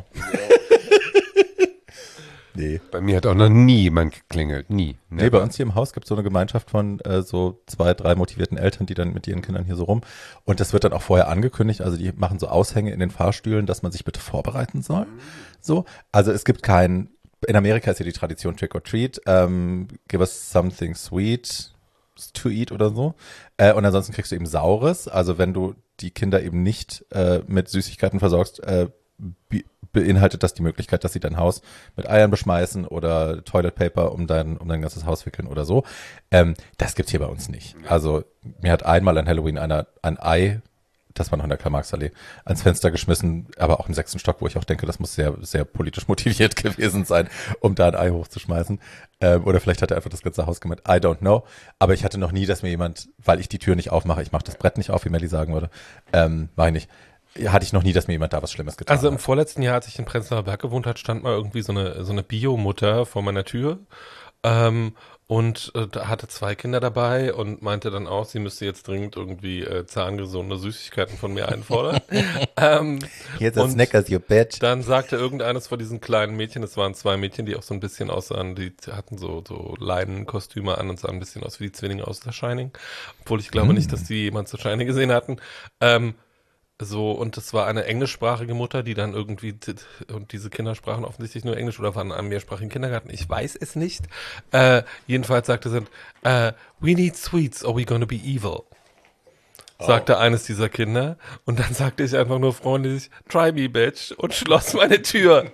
Nee. Bei mir hat auch noch nie jemand geklingelt. Nie. Nee, bei uns hier im Haus gibt es so eine Gemeinschaft von so 2, 3 motivierten Eltern, die dann mit ihren Kindern hier so rum. Und das wird dann auch vorher angekündigt. Also die machen so Aushänge in den Fahrstühlen, dass man sich bitte vorbereiten soll. So. Also es gibt in Amerika ist ja die Tradition Trick or Treat. Give us something sweet to eat oder so. Und ansonsten kriegst du eben Saures. Also wenn du die Kinder eben nicht mit Süßigkeiten versorgst, beinhaltet das die Möglichkeit, dass sie dein Haus mit Eiern beschmeißen oder Toilet Paper um dein ganzes Haus wickeln oder so. Das gibt's hier bei uns nicht. Also mir hat einmal an Halloween ein Ei, das war noch in der Karl-Marx-Allee, ans Fenster geschmissen, aber auch im 6. Stock, wo ich auch denke, das muss sehr, sehr politisch motiviert gewesen sein, um da ein Ei hochzuschmeißen. Oder vielleicht hat er einfach das ganze Haus gemacht. I don't know. Aber ich hatte noch nie, dass mir jemand, weil ich die Tür nicht aufmache, ich mache das Brett nicht auf, wie Melli sagen würde, mache ich nicht. Hatte ich noch nie, dass mir jemand da was Schlimmes getan hat. Also im vorletzten Jahr, als ich in Prenzlauer Berg gewohnt hat, stand mal irgendwie so eine Biomutter vor meiner Tür Und da hatte 2 Kinder dabei und meinte dann auch, sie müsste jetzt dringend irgendwie zahngesunde Süßigkeiten von mir einfordern. Here's a und Snickers, you bitch. dann sagte irgendeines von diesen kleinen Mädchen, es waren 2 Mädchen, die auch so ein bisschen aussahen, die hatten so Leinenkostüme an und sahen ein bisschen aus wie die Zwillinge aus The Shining. Obwohl ich glaube nicht, dass die jemand The Shining gesehen hatten. So, und das war eine englischsprachige Mutter, die dann irgendwie, und diese Kinder sprachen offensichtlich nur Englisch oder waren in einem mehrsprachigen Kindergarten, ich weiß es nicht. Jedenfalls sagte sie, we need sweets or we're gonna be evil. Sagte eines dieser Kinder. Und dann sagte ich einfach nur freundlich, try me, bitch, und schloss meine Tür.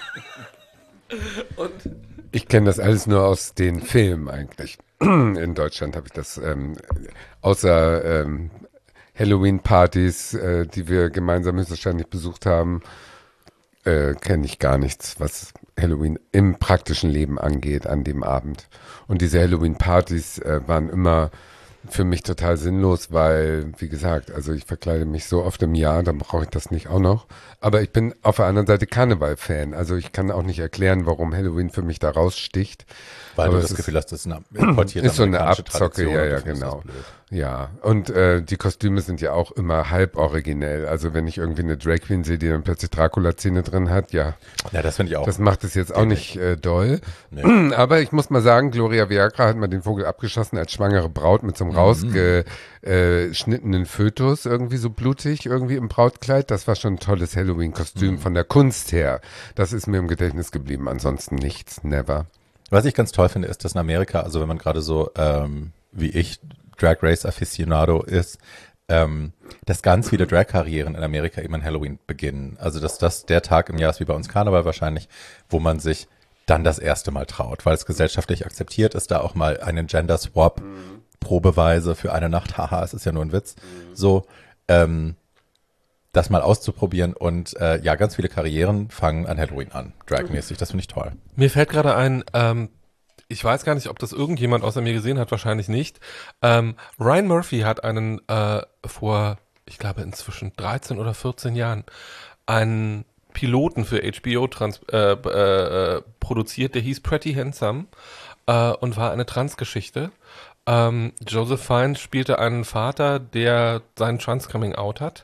Und Ich kenne das alles nur aus den Filmen eigentlich. In Deutschland habe ich das außer Halloween-Partys, die wir gemeinsam höchstwahrscheinlich besucht haben, kenne ich gar nichts, was Halloween im praktischen Leben angeht an dem Abend. Und diese Halloween-Partys waren immer für mich total sinnlos, weil, wie gesagt, also ich verkleide mich so oft im Jahr, dann brauche ich das nicht auch noch. Aber ich bin auf der anderen Seite Karneval-Fan. Also ich kann auch nicht erklären, warum Halloween für mich da raussticht. Weil Aber du das es Gefühl hast, das ist eine importierte ist so eine amerikanische Abzocke, Tradition ja, und ja, du findest das genau. blöd. Ja, und die Kostüme sind ja auch immer halb originell. Also wenn ich irgendwie eine Drag Queen sehe, die dann plötzlich Dracula-Zähne drin hat, ja, Ja, das finde ich auch. das macht es jetzt auch nicht doll. Nee. Aber ich muss mal sagen, Gloria Viagra hat mal den Vogel abgeschossen als schwangere Braut mit so einem rausgeschnittenen Fötus, irgendwie so blutig, irgendwie im Brautkleid. Das war schon ein tolles Halloween-Kostüm von der Kunst her. Das ist mir im Gedächtnis geblieben. Ansonsten nichts, never. Was ich ganz toll finde, ist, dass in Amerika, also wenn man gerade so wie ich Drag Race Aficionado ist, dass ganz viele Drag-Karrieren in Amerika eben an Halloween beginnen. Also dass das der Tag im Jahr ist, wie bei uns Karneval wahrscheinlich, wo man sich dann das erste Mal traut, weil es gesellschaftlich akzeptiert ist, da auch mal einen Gender Swap, Probeweise für eine Nacht, haha, es ist ja nur ein Witz, so, das mal auszuprobieren und ja, ganz viele Karrieren fangen an Halloween an, dragmäßig, das finde ich toll. mir fällt gerade ein, ich weiß gar nicht, ob das irgendjemand außer mir gesehen hat, wahrscheinlich nicht. Ryan Murphy hat einen vor, ich glaube inzwischen 13 oder 14 Jahren, einen Piloten für HBO produziert, der hieß Pretty Handsome und war eine Transgeschichte. Joseph Fiennes spielte einen Vater, der seinen Trans-Coming-out hat.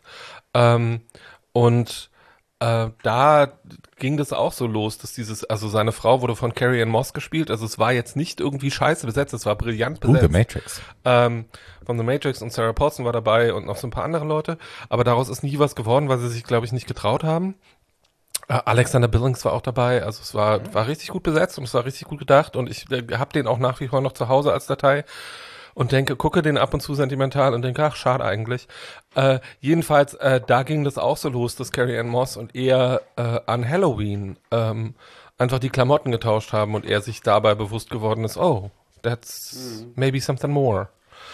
Und da ging das auch so los, dass also seine Frau wurde von Carrie-Anne Moss gespielt, also es war jetzt nicht irgendwie scheiße besetzt, es war brillant besetzt. The Matrix. Von The Matrix und Sarah Paulson war dabei und noch so ein paar andere Leute, aber daraus ist nie was geworden, weil sie sich, glaube ich, nicht getraut haben. Alexander Billings war auch dabei, also es war richtig gut besetzt und es war richtig gut gedacht und ich habe den auch nach wie vor noch zu Hause als Datei und gucke den ab und zu sentimental und denke, ach, schade eigentlich. Jedenfalls, da ging das auch so los, dass Carrie-Anne Moss und er an Halloween einfach die Klamotten getauscht haben und er sich dabei bewusst geworden ist, oh, that's maybe something more.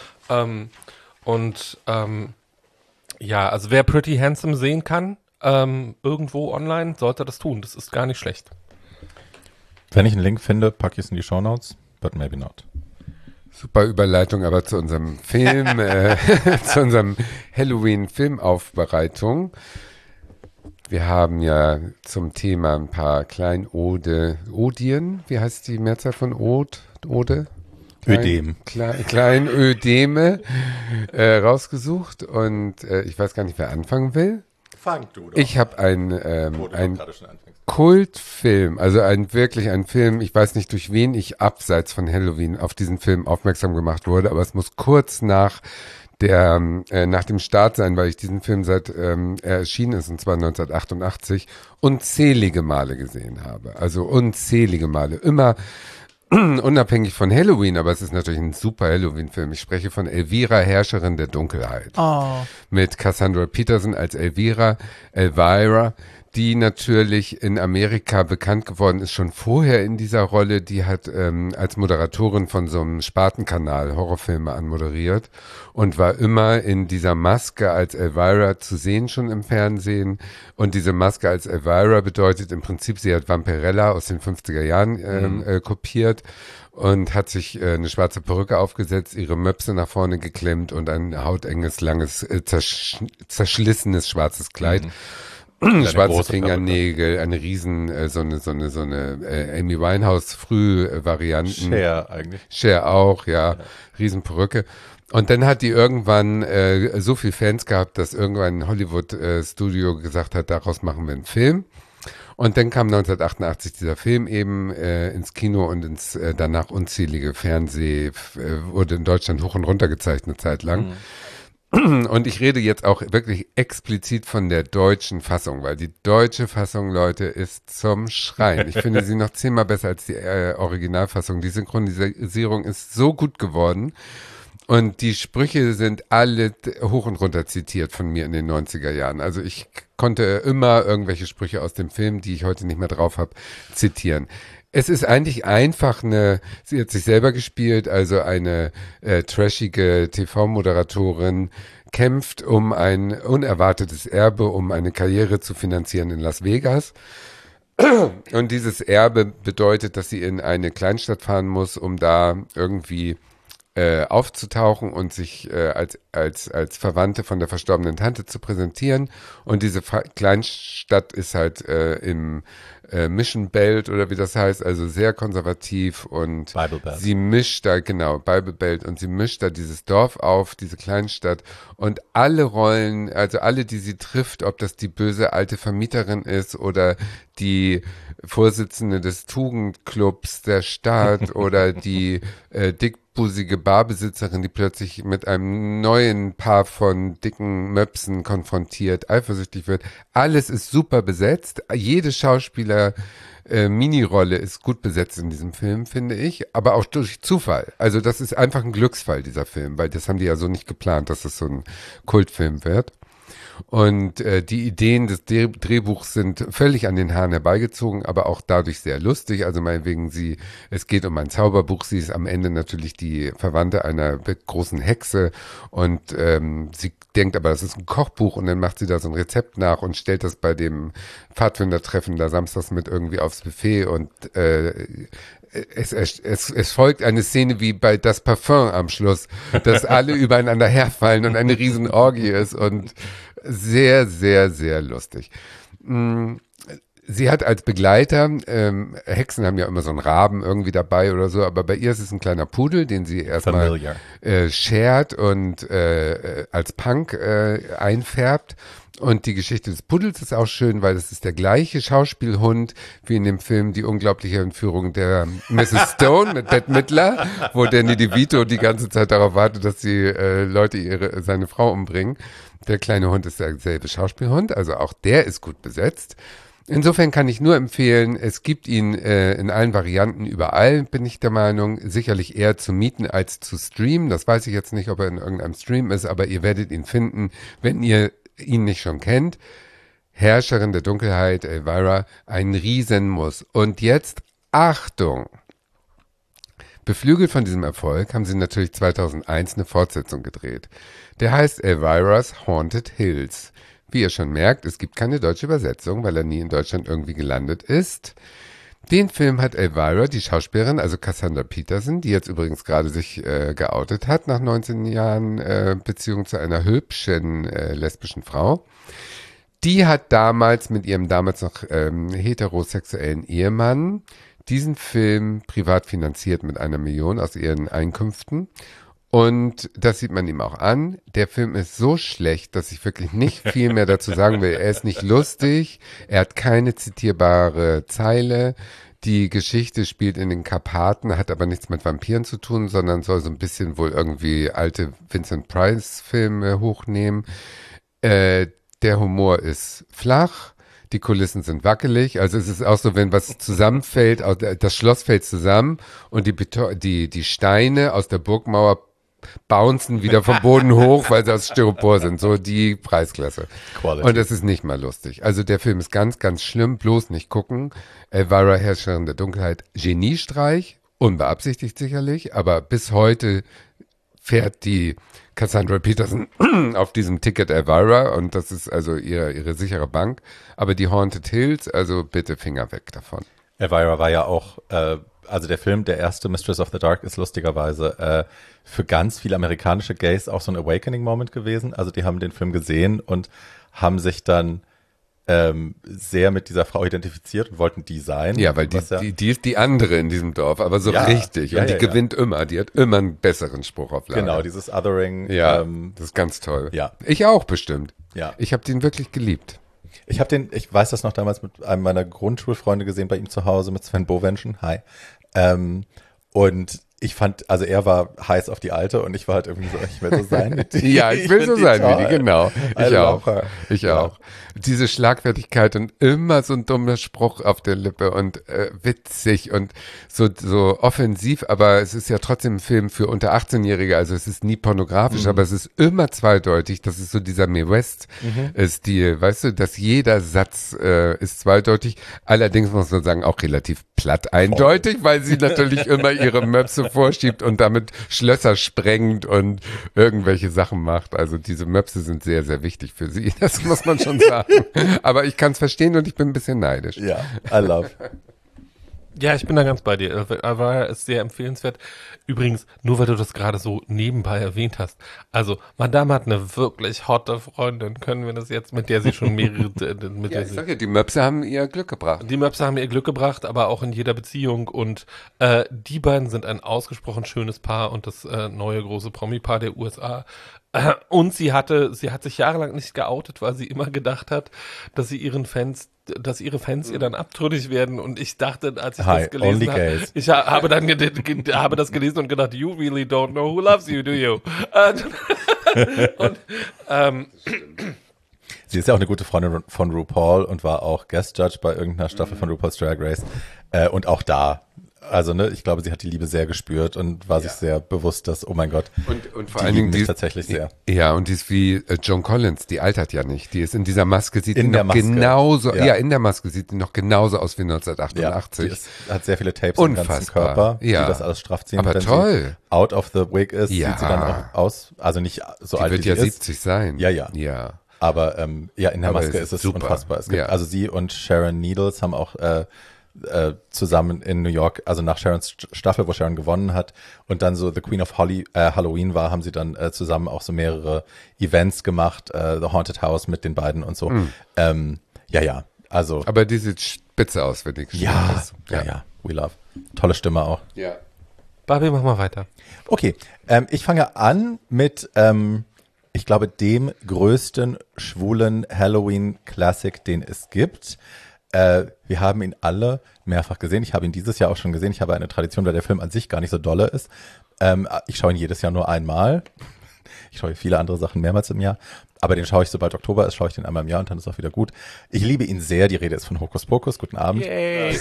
Ja, also wer Pretty Handsome sehen kann, irgendwo online, sollte das tun. Das ist gar nicht schlecht. Wenn ich einen Link finde, packe ich es in die Shownotes, but maybe not. Super Überleitung aber zu unserem Film, zu unserem Halloween-Filmaufbereitung. Wir haben ja zum Thema ein paar Odien, wie heißt die Mehrzahl von Ode? Ödem. Klein Ödeme rausgesucht und ich weiß gar nicht, wer anfangen will. Fang du doch. Ich habe ein Kultfilm, also wirklich ein Film, ich weiß nicht, durch wen ich abseits von Halloween auf diesen Film aufmerksam gemacht wurde, aber es muss kurz nach dem Start sein, weil ich diesen Film seit er erschienen ist, und zwar 1988, unzählige Male gesehen habe. Also unzählige Male. Immer unabhängig von Halloween, aber es ist natürlich ein super Halloween-Film. Ich spreche von Elvira, Herrscherin der Dunkelheit. Oh. Mit Cassandra Peterson als Elvira, die natürlich in Amerika bekannt geworden ist, schon vorher in dieser Rolle. Die hat als Moderatorin von so einem Spartenkanal Horrorfilme anmoderiert und war immer in dieser Maske als Elvira zu sehen, schon im Fernsehen. Und diese Maske als Elvira bedeutet im Prinzip, sie hat Vampirella aus den 50er Jahren kopiert und hat sich eine schwarze Perücke aufgesetzt, ihre Möpse nach vorne geklemmt und ein hautenges, langes, zerschlissenes schwarzes Kleid. schwarze große Fingernägel, eine riesen, so eine Amy Winehouse Früh-Varianten. Cher eigentlich. Cher auch, ja, Riesenperücke. Und dann hat die irgendwann so viel Fans gehabt, dass irgendwann ein Hollywood-Studio gesagt hat, daraus machen wir einen Film. Und dann kam 1988 dieser Film eben ins Kino und danach unzählige wurde in Deutschland hoch und runter gezeigt eine Zeit lang. Und ich rede jetzt auch wirklich explizit von der deutschen Fassung, weil die deutsche Fassung, Leute, ist zum Schreien. Ich finde sie noch 10-mal besser als die Originalfassung. Die Synchronisierung ist so gut geworden. Und die Sprüche sind alle hoch und runter zitiert von mir in den 90er Jahren. Also ich konnte immer irgendwelche Sprüche aus dem Film, die ich heute nicht mehr drauf habe, zitieren. Es ist eigentlich einfach sie hat sich selber gespielt, also eine trashige TV-Moderatorin kämpft um ein unerwartetes Erbe, um eine Karriere zu finanzieren in Las Vegas. Und dieses Erbe bedeutet, dass sie in eine Kleinstadt fahren muss, um da irgendwie aufzutauchen und sich als Verwandte von der verstorbenen Tante zu präsentieren. Und diese Kleinstadt ist halt im Mission Belt oder wie das heißt, also sehr konservativ und Bible Belt. sie mischt da, genau, Bible Belt, und sie mischt da dieses Dorf auf, diese Kleinstadt, und alle Rollen, also alle, die sie trifft, ob das die böse alte Vermieterin ist oder die Vorsitzende des Tugendclubs der Stadt oder die dickbusige Barbesitzerin, die plötzlich mit einem neuen Paar von dicken Möpsen konfrontiert, eifersüchtig wird. Alles ist super besetzt. Jede Schauspieler-Mini-Rolle ist gut besetzt in diesem Film, finde ich, aber auch durch Zufall. Also das ist einfach ein Glücksfall, dieser Film, weil das haben die ja so nicht geplant, dass es so ein Kultfilm wird. Und die Ideen des Drehbuchs sind völlig an den Haaren herbeigezogen, aber auch dadurch sehr lustig. Also meinetwegen es geht um ein Zauberbuch, sie ist am Ende natürlich die Verwandte einer großen Hexe und sie denkt aber, das ist ein Kochbuch, und dann macht sie da so ein Rezept nach und stellt das bei dem Pfadfindertreffen da samstags mit irgendwie aufs Buffet, und es folgt eine Szene wie bei Das Parfum am Schluss, dass alle übereinander herfallen und eine riesen Orgie ist, und sehr, sehr, sehr lustig. Sie hat als Begleiter, Hexen haben ja immer so einen Raben irgendwie dabei oder so, aber bei ihr ist es ein kleiner Pudel, den sie erstmal schert und als Punk einfärbt. Und die Geschichte des Pudels ist auch schön, weil es ist der gleiche Schauspielhund wie in dem Film Die unglaubliche Entführung der Mrs. Stone mit Bette Midler, wo Danny DeVito die ganze Zeit darauf wartet, dass die Leute seine Frau umbringen. Der kleine Hund ist derselbe Schauspielhund, also auch der ist gut besetzt. Insofern kann ich nur empfehlen, es gibt ihn in allen Varianten überall, bin ich der Meinung, sicherlich eher zu mieten als zu streamen. Das weiß ich jetzt nicht, ob er in irgendeinem Stream ist, aber ihr werdet ihn finden, wenn ihr ihn nicht schon kennt. Herrscherin der Dunkelheit, Elvira, ein Riesenmuss. Und jetzt Achtung! Beflügelt von diesem Erfolg haben sie natürlich 2001 eine Fortsetzung gedreht. Der heißt Elvira's Haunted Hills. Wie ihr schon merkt, es gibt keine deutsche Übersetzung, weil er nie in Deutschland irgendwie gelandet ist. Den Film hat Elvira, die Schauspielerin, also Cassandra Peterson, die jetzt übrigens gerade sich geoutet hat nach 19 Jahren Beziehung zu einer hübschen lesbischen Frau. Die hat damals mit ihrem damals noch heterosexuellen Ehemann diesen Film privat finanziert mit 1 Million aus ihren Einkünften. Und das sieht man ihm auch an. Der Film ist so schlecht, dass ich wirklich nicht viel mehr dazu sagen will. Er ist nicht lustig, er hat keine zitierbare Zeile. Die Geschichte spielt in den Karpaten, hat aber nichts mit Vampiren zu tun, sondern soll so ein bisschen wohl irgendwie alte Vincent Price-Filme hochnehmen. Der Humor ist flach. Die Kulissen sind wackelig, also es ist auch so, wenn was zusammenfällt, das Schloss fällt zusammen und die Steine aus der Burgmauer bouncen wieder vom Boden hoch, weil sie aus Styropor sind, so die Preisklasse. Quality. Und das ist nicht mal lustig. Also der Film ist ganz, ganz schlimm, bloß nicht gucken. Elvira, Herrscherin der Dunkelheit, Geniestreich, unbeabsichtigt sicherlich, aber bis heute fährt die Cassandra Peterson auf diesem Ticket Elvira, und das ist also ihre sichere Bank. Aber die Haunted Hills, also bitte Finger weg davon. Elvira war ja auch, also der Film, der erste Mistress of the Dark, ist lustigerweise für ganz viele amerikanische Gays auch so ein Awakening-Moment gewesen. Also die haben den Film gesehen und haben sich dann sehr mit dieser Frau identifiziert und wollten die sein. Ja, weil die ist die andere in diesem Dorf, aber so richtig. Und die gewinnt immer. Die hat immer einen besseren Spruch auf Lager. Genau, dieses Othering. Ja, das ist ganz toll. Ja. Ich auch bestimmt. Ja. Ich habe den wirklich geliebt. Ich weiß das noch damals mit einem meiner Grundschulfreunde gesehen bei ihm zu Hause, mit Sven Bovenschen. Hi. Und ich fand, also er war heiß auf die Alte und ich war halt irgendwie so, ich will so sein wie die. Ja, ich will so sein wie die, genau. Ich Ja. auch. Diese Schlagfertigkeit und immer so ein dummer Spruch auf der Lippe und witzig und so offensiv, aber es ist ja trotzdem ein Film für unter 18-Jährige, also es ist nie pornografisch, aber es ist immer zweideutig. Das ist so dieser Mae West-Stil, weißt du, dass jeder Satz ist zweideutig. Allerdings muss man sagen, auch relativ platt eindeutig, weil sie natürlich immer ihre Möpse vorschiebt und damit Schlösser sprengt und irgendwelche Sachen macht. Also diese Möpse sind sehr, sehr wichtig für sie. Das muss man schon sagen. Aber ich kann es verstehen und ich bin ein bisschen neidisch. Ja, I love. Ja, ich bin da ganz bei dir. Aber ist sehr empfehlenswert. Übrigens, nur weil du das gerade so nebenbei erwähnt hast. Also, Madame hat eine wirklich hotte Freundin. Können wir das jetzt, mit der sie schon mehrere... Ja, ich sag ja, die Möpse haben ihr Glück gebracht. Die Möpse haben ihr Glück gebracht, aber auch in jeder Beziehung. Und die beiden sind ein ausgesprochen schönes Paar und das neue große Promi-Paar der USA. Und sie hat sich jahrelang nicht geoutet, weil sie immer gedacht hat, dass ihre Fans ihr dann abtrünnig werden. Und ich dachte, als ich das gelesen habe, ich habe dann habe das gelesen und gedacht, you really don't know who loves you, do you? Sie ist ja auch eine gute Freundin von RuPaul und war auch Guest Judge bei irgendeiner Staffel von RuPaul's Drag Race. Und auch da, also ne, ich glaube, sie hat die Liebe sehr gespürt und war sich sehr bewusst, dass, oh mein Gott, und vor allen Dingen die tatsächlich sehr. Ja, und die ist wie Joan Collins, die altert ja nicht. Die ist in dieser Maske, sieht in die noch genauso, in der Maske sieht die noch genauso aus wie 1988. Die hat sehr viele Tapes im ganzen Körper, die das alles straff ziehen. Aber wenn toll. sie out of the wig ist, sieht sie dann auch aus, also nicht so alt wie sie ist. Die wird ja 70 sein. Ja. Aber in der Maske ist es super. Unfassbar. Es gibt, also sie und Sharon Needles haben auch zusammen in New York, also nach Sharons Staffel, wo Sharon gewonnen hat und dann so The Queen of Halloween war, haben sie dann zusammen auch so mehrere Events gemacht, The Haunted House mit den beiden und so. Also. Aber die sieht spitze aus, wenn die gespielt ist. Ja, we love. Tolle Stimme auch. Ja. Barbie, mach mal weiter. Okay, ich fange an mit, ich glaube, dem größten schwulen Halloween-Classic, den es gibt. Wir haben ihn alle mehrfach gesehen. Ich habe ihn dieses Jahr auch schon gesehen. Ich habe eine Tradition, weil der Film an sich gar nicht so dolle ist. Ich schaue ihn jedes Jahr nur einmal. Ich schaue viele andere Sachen mehrmals im Jahr. Aber den schaue ich, sobald Oktober ist, schaue ich den einmal im Jahr und dann ist auch wieder gut. Ich liebe ihn sehr. Die Rede ist von Hokus Pokus. Guten Abend. Yay.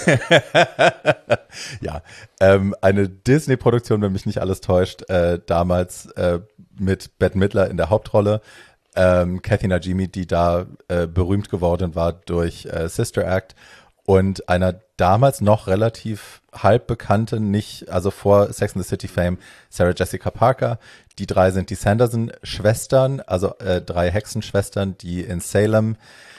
Ja, eine Disney-Produktion, wenn mich nicht alles täuscht, damals mit Bette Midler in der Hauptrolle. Kathy Najimy, die da berühmt geworden war durch Sister Act und einer damals noch relativ halb bekannten, also vor Sex and the City Fame, Sarah Jessica Parker. Die drei sind die Sanderson-Schwestern, also 3 Hexenschwestern, die in Salem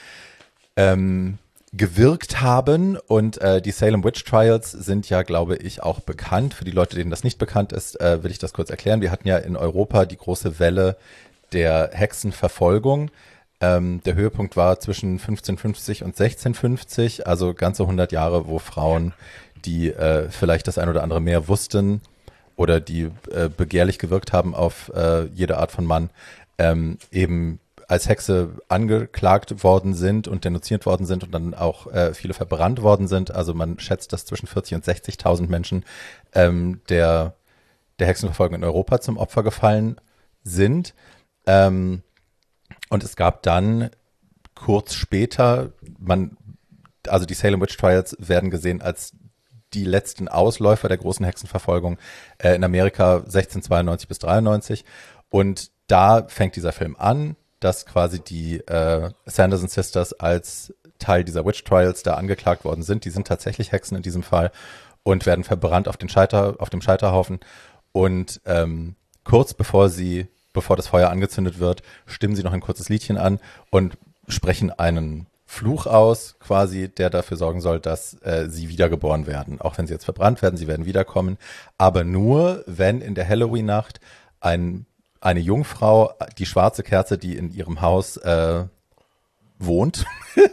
gewirkt haben und die Salem Witch Trials sind ja, glaube ich, auch bekannt. Für die Leute, denen das nicht bekannt ist, will ich das kurz erklären. Wir hatten ja in Europa die große Welle der Hexenverfolgung. Der Höhepunkt war zwischen 1550 und 1650, also ganze 100 Jahre, wo Frauen, die vielleicht das ein oder andere mehr wussten oder die begehrlich gewirkt haben auf jede Art von Mann, eben als Hexe angeklagt worden sind und denunziert worden sind und dann auch viele verbrannt worden sind. Also man schätzt, dass zwischen 40.000 und 60.000 Menschen der Hexenverfolgung in Europa zum Opfer gefallen sind. Und es gab dann kurz später, also die Salem Witch Trials werden gesehen als die letzten Ausläufer der großen Hexenverfolgung in Amerika 1692 bis 93. Und da fängt dieser Film an, dass quasi die Sanderson Sisters als Teil dieser Witch Trials da angeklagt worden sind. Die sind tatsächlich Hexen in diesem Fall und werden verbrannt auf dem Scheiterhaufen. Und kurz bevor das Feuer angezündet wird, stimmen sie noch ein kurzes Liedchen an und sprechen einen Fluch aus, quasi, der dafür sorgen soll, dass sie wiedergeboren werden. Auch wenn sie jetzt verbrannt werden, sie werden wiederkommen. Aber nur, wenn in der Halloween-Nacht eine Jungfrau die schwarze Kerze, die in ihrem Haus wohnt,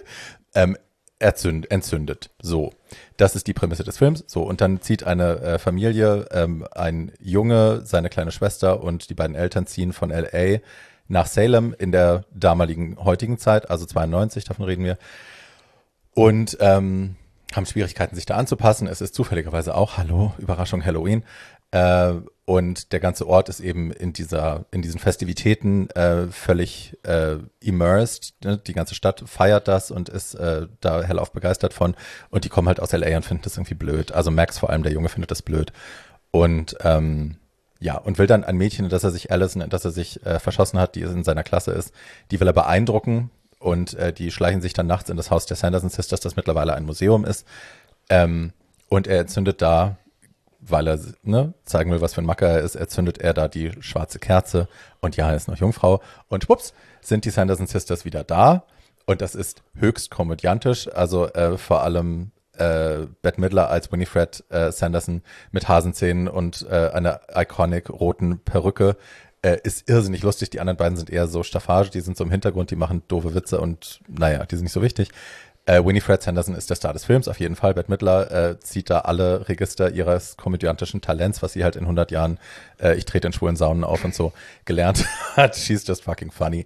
entzündet. So, das ist die Prämisse des Films. So, und dann zieht eine Familie, ein Junge, seine kleine Schwester und die beiden Eltern ziehen von L.A. nach Salem in der damaligen, heutigen Zeit, also 92, davon reden wir. Und haben Schwierigkeiten, sich da anzupassen. Es ist zufälligerweise auch, hallo, Überraschung, Halloween. Und der ganze Ort ist eben in diesen Festivitäten völlig immersed. Ne? Die ganze Stadt feiert das und ist da hellauf begeistert von. Und die kommen halt aus LA und finden das irgendwie blöd. Also Max vor allem, der Junge, findet das blöd. Und und will dann ein Mädchen, in das er sich verschossen hat, die in seiner Klasse ist, die will er beeindrucken. Und die schleichen sich dann nachts in das Haus der Sanderson Sisters, das mittlerweile ein Museum ist. Und er entzündet da, weil er zeigen will, was für ein Macker er ist, erzündet er da die schwarze Kerze. Und ja, er ist noch Jungfrau. Und schwupps, sind die Sanderson Sisters wieder da. Und das ist höchst komödiantisch. Also vor allem Bette Midler als Winifred Sanderson mit Hasenzähnen und einer iconic roten Perücke ist irrsinnig lustig. Die anderen beiden sind eher so Staffage, die sind so im Hintergrund, die machen doofe Witze und naja, die sind nicht so wichtig. Winifred Sanderson ist der Star des Films, auf jeden Fall. Bette Midler zieht da alle Register ihres komödiantischen Talents, was sie halt in 100 Jahren ich trete in schwulen Saunen auf und so gelernt hat. She's just fucking funny.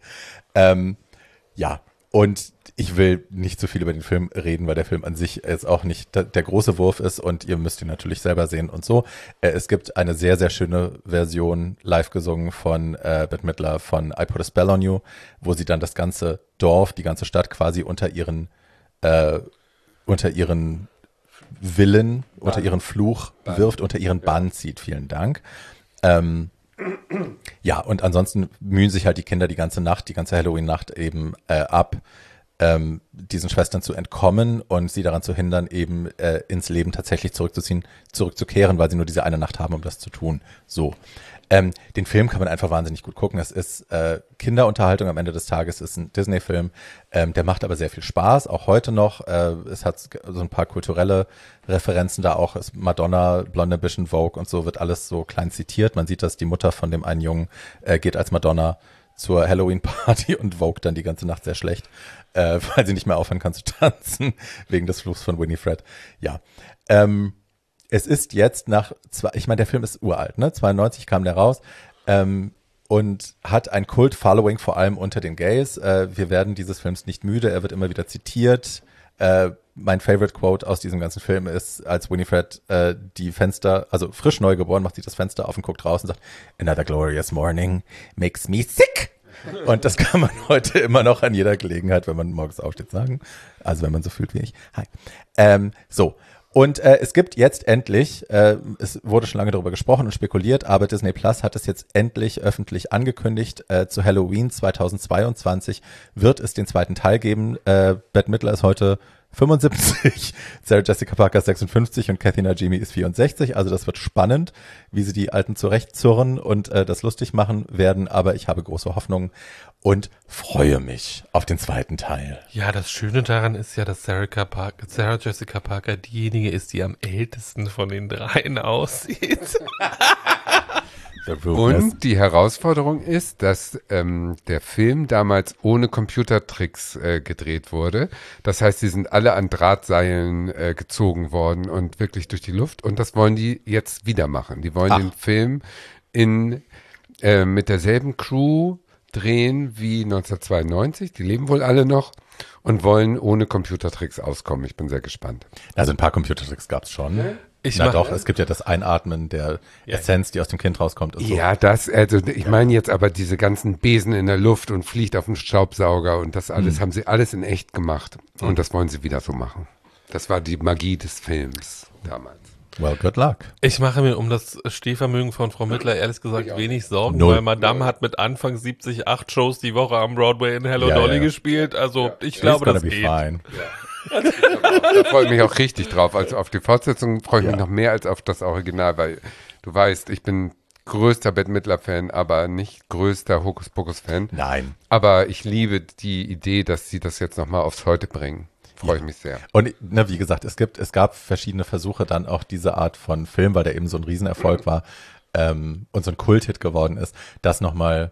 Und ich will nicht so viel über den Film reden, weil der Film an sich jetzt auch nicht der große Wurf ist und ihr müsst ihn natürlich selber sehen und so. Es gibt eine sehr, sehr schöne Version live gesungen von Bette Midler von I Put a Spell on You, wo sie dann das ganze Dorf, die ganze Stadt quasi unter ihren Willen, unter ihren Fluch wirft, unter ihren Bann zieht. Vielen Dank. Und ansonsten mühen sich halt die Kinder die ganze Halloween-Nacht eben ab, diesen Schwestern zu entkommen und sie daran zu hindern, eben ins Leben tatsächlich zurückzukehren, weil sie nur diese eine Nacht haben, um das zu tun. So. Den Film kann man einfach wahnsinnig gut gucken. Es ist Kinderunterhaltung am Ende des Tages, ist ein Disney-Film, der macht aber sehr viel Spaß, auch heute noch. Es hat so ein paar kulturelle Referenzen da auch. Madonna, Blonde Ambition, Vogue und so wird alles so klein zitiert. Man sieht, dass die Mutter von dem einen Jungen geht als Madonna zur Halloween-Party und Vogue dann die ganze Nacht sehr schlecht, weil sie nicht mehr aufhören kann zu tanzen, wegen des Fluchs von Winifred. Ja, es ist jetzt ich meine, der Film ist uralt, ne? 92 kam der raus und hat ein Kult-Following, vor allem unter den Gays. Wir werden dieses Films nicht müde, er wird immer wieder zitiert. Mein Favorite Quote aus diesem ganzen Film ist, als Winifred die Fenster, also frisch neu geboren, macht sie das Fenster auf und guckt raus und sagt, "Another glorious morning makes me sick." Und das kann man heute immer noch an jeder Gelegenheit, wenn man morgens aufsteht, sagen. Also wenn man so fühlt wie ich. Hi. Und es gibt jetzt endlich, es wurde schon lange darüber gesprochen und spekuliert, aber Disney Plus hat es jetzt endlich öffentlich angekündigt, zu Halloween 2022 wird es den zweiten Teil geben. Bette Midler ist heute 75, Sarah Jessica Parker ist 56 und Kathy Najimy ist 64. Also das wird spannend, wie sie die Alten zurechtzurren und das lustig machen werden. Aber ich habe große Hoffnung und freue mich auf den zweiten Teil. Ja, das Schöne daran ist ja, dass Sarah Jessica Parker diejenige ist, die am ältesten von den dreien aussieht. Und die Herausforderung ist, dass der Film damals ohne Computertricks gedreht wurde. Das heißt, sie sind alle an Drahtseilen gezogen worden und wirklich durch die Luft. Und das wollen die jetzt wieder machen. Die wollen den Film mit derselben Crew drehen wie 1992. Die leben wohl alle noch und wollen ohne Computertricks auskommen. Ich bin sehr gespannt. Also ein paar Computertricks gab es schon. Es gibt ja das Einatmen der Essenz, die aus dem Kind rauskommt und so. Ja, ich meine jetzt aber diese ganzen Besen in der Luft und fliegt auf dem Staubsauger und das alles haben sie alles in echt gemacht. Und das wollen sie wieder so machen. Das war die Magie des Films damals. Well, good luck. Ich mache mir um das Stehvermögen von Frau Midler ehrlich gesagt wenig Sorgen, weil Madame hat mit Anfang 70 8 Shows die Woche am Broadway in Hello Dolly gespielt. Also ich glaube, das geht. Fine. Da freue ich mich auch richtig drauf. Also auf die Fortsetzung freue ich mich noch mehr als auf das Original, weil du weißt, ich bin größter Bette Midler-Fan, aber nicht größter Hokuspokus-Fan. Nein. Aber ich liebe die Idee, dass sie das jetzt nochmal aufs Heute bringen. Freue ich mich sehr. Und wie gesagt, es gab verschiedene Versuche dann auch diese Art von Film, weil der eben so ein Riesenerfolg war und so ein Kulthit geworden ist, das nochmal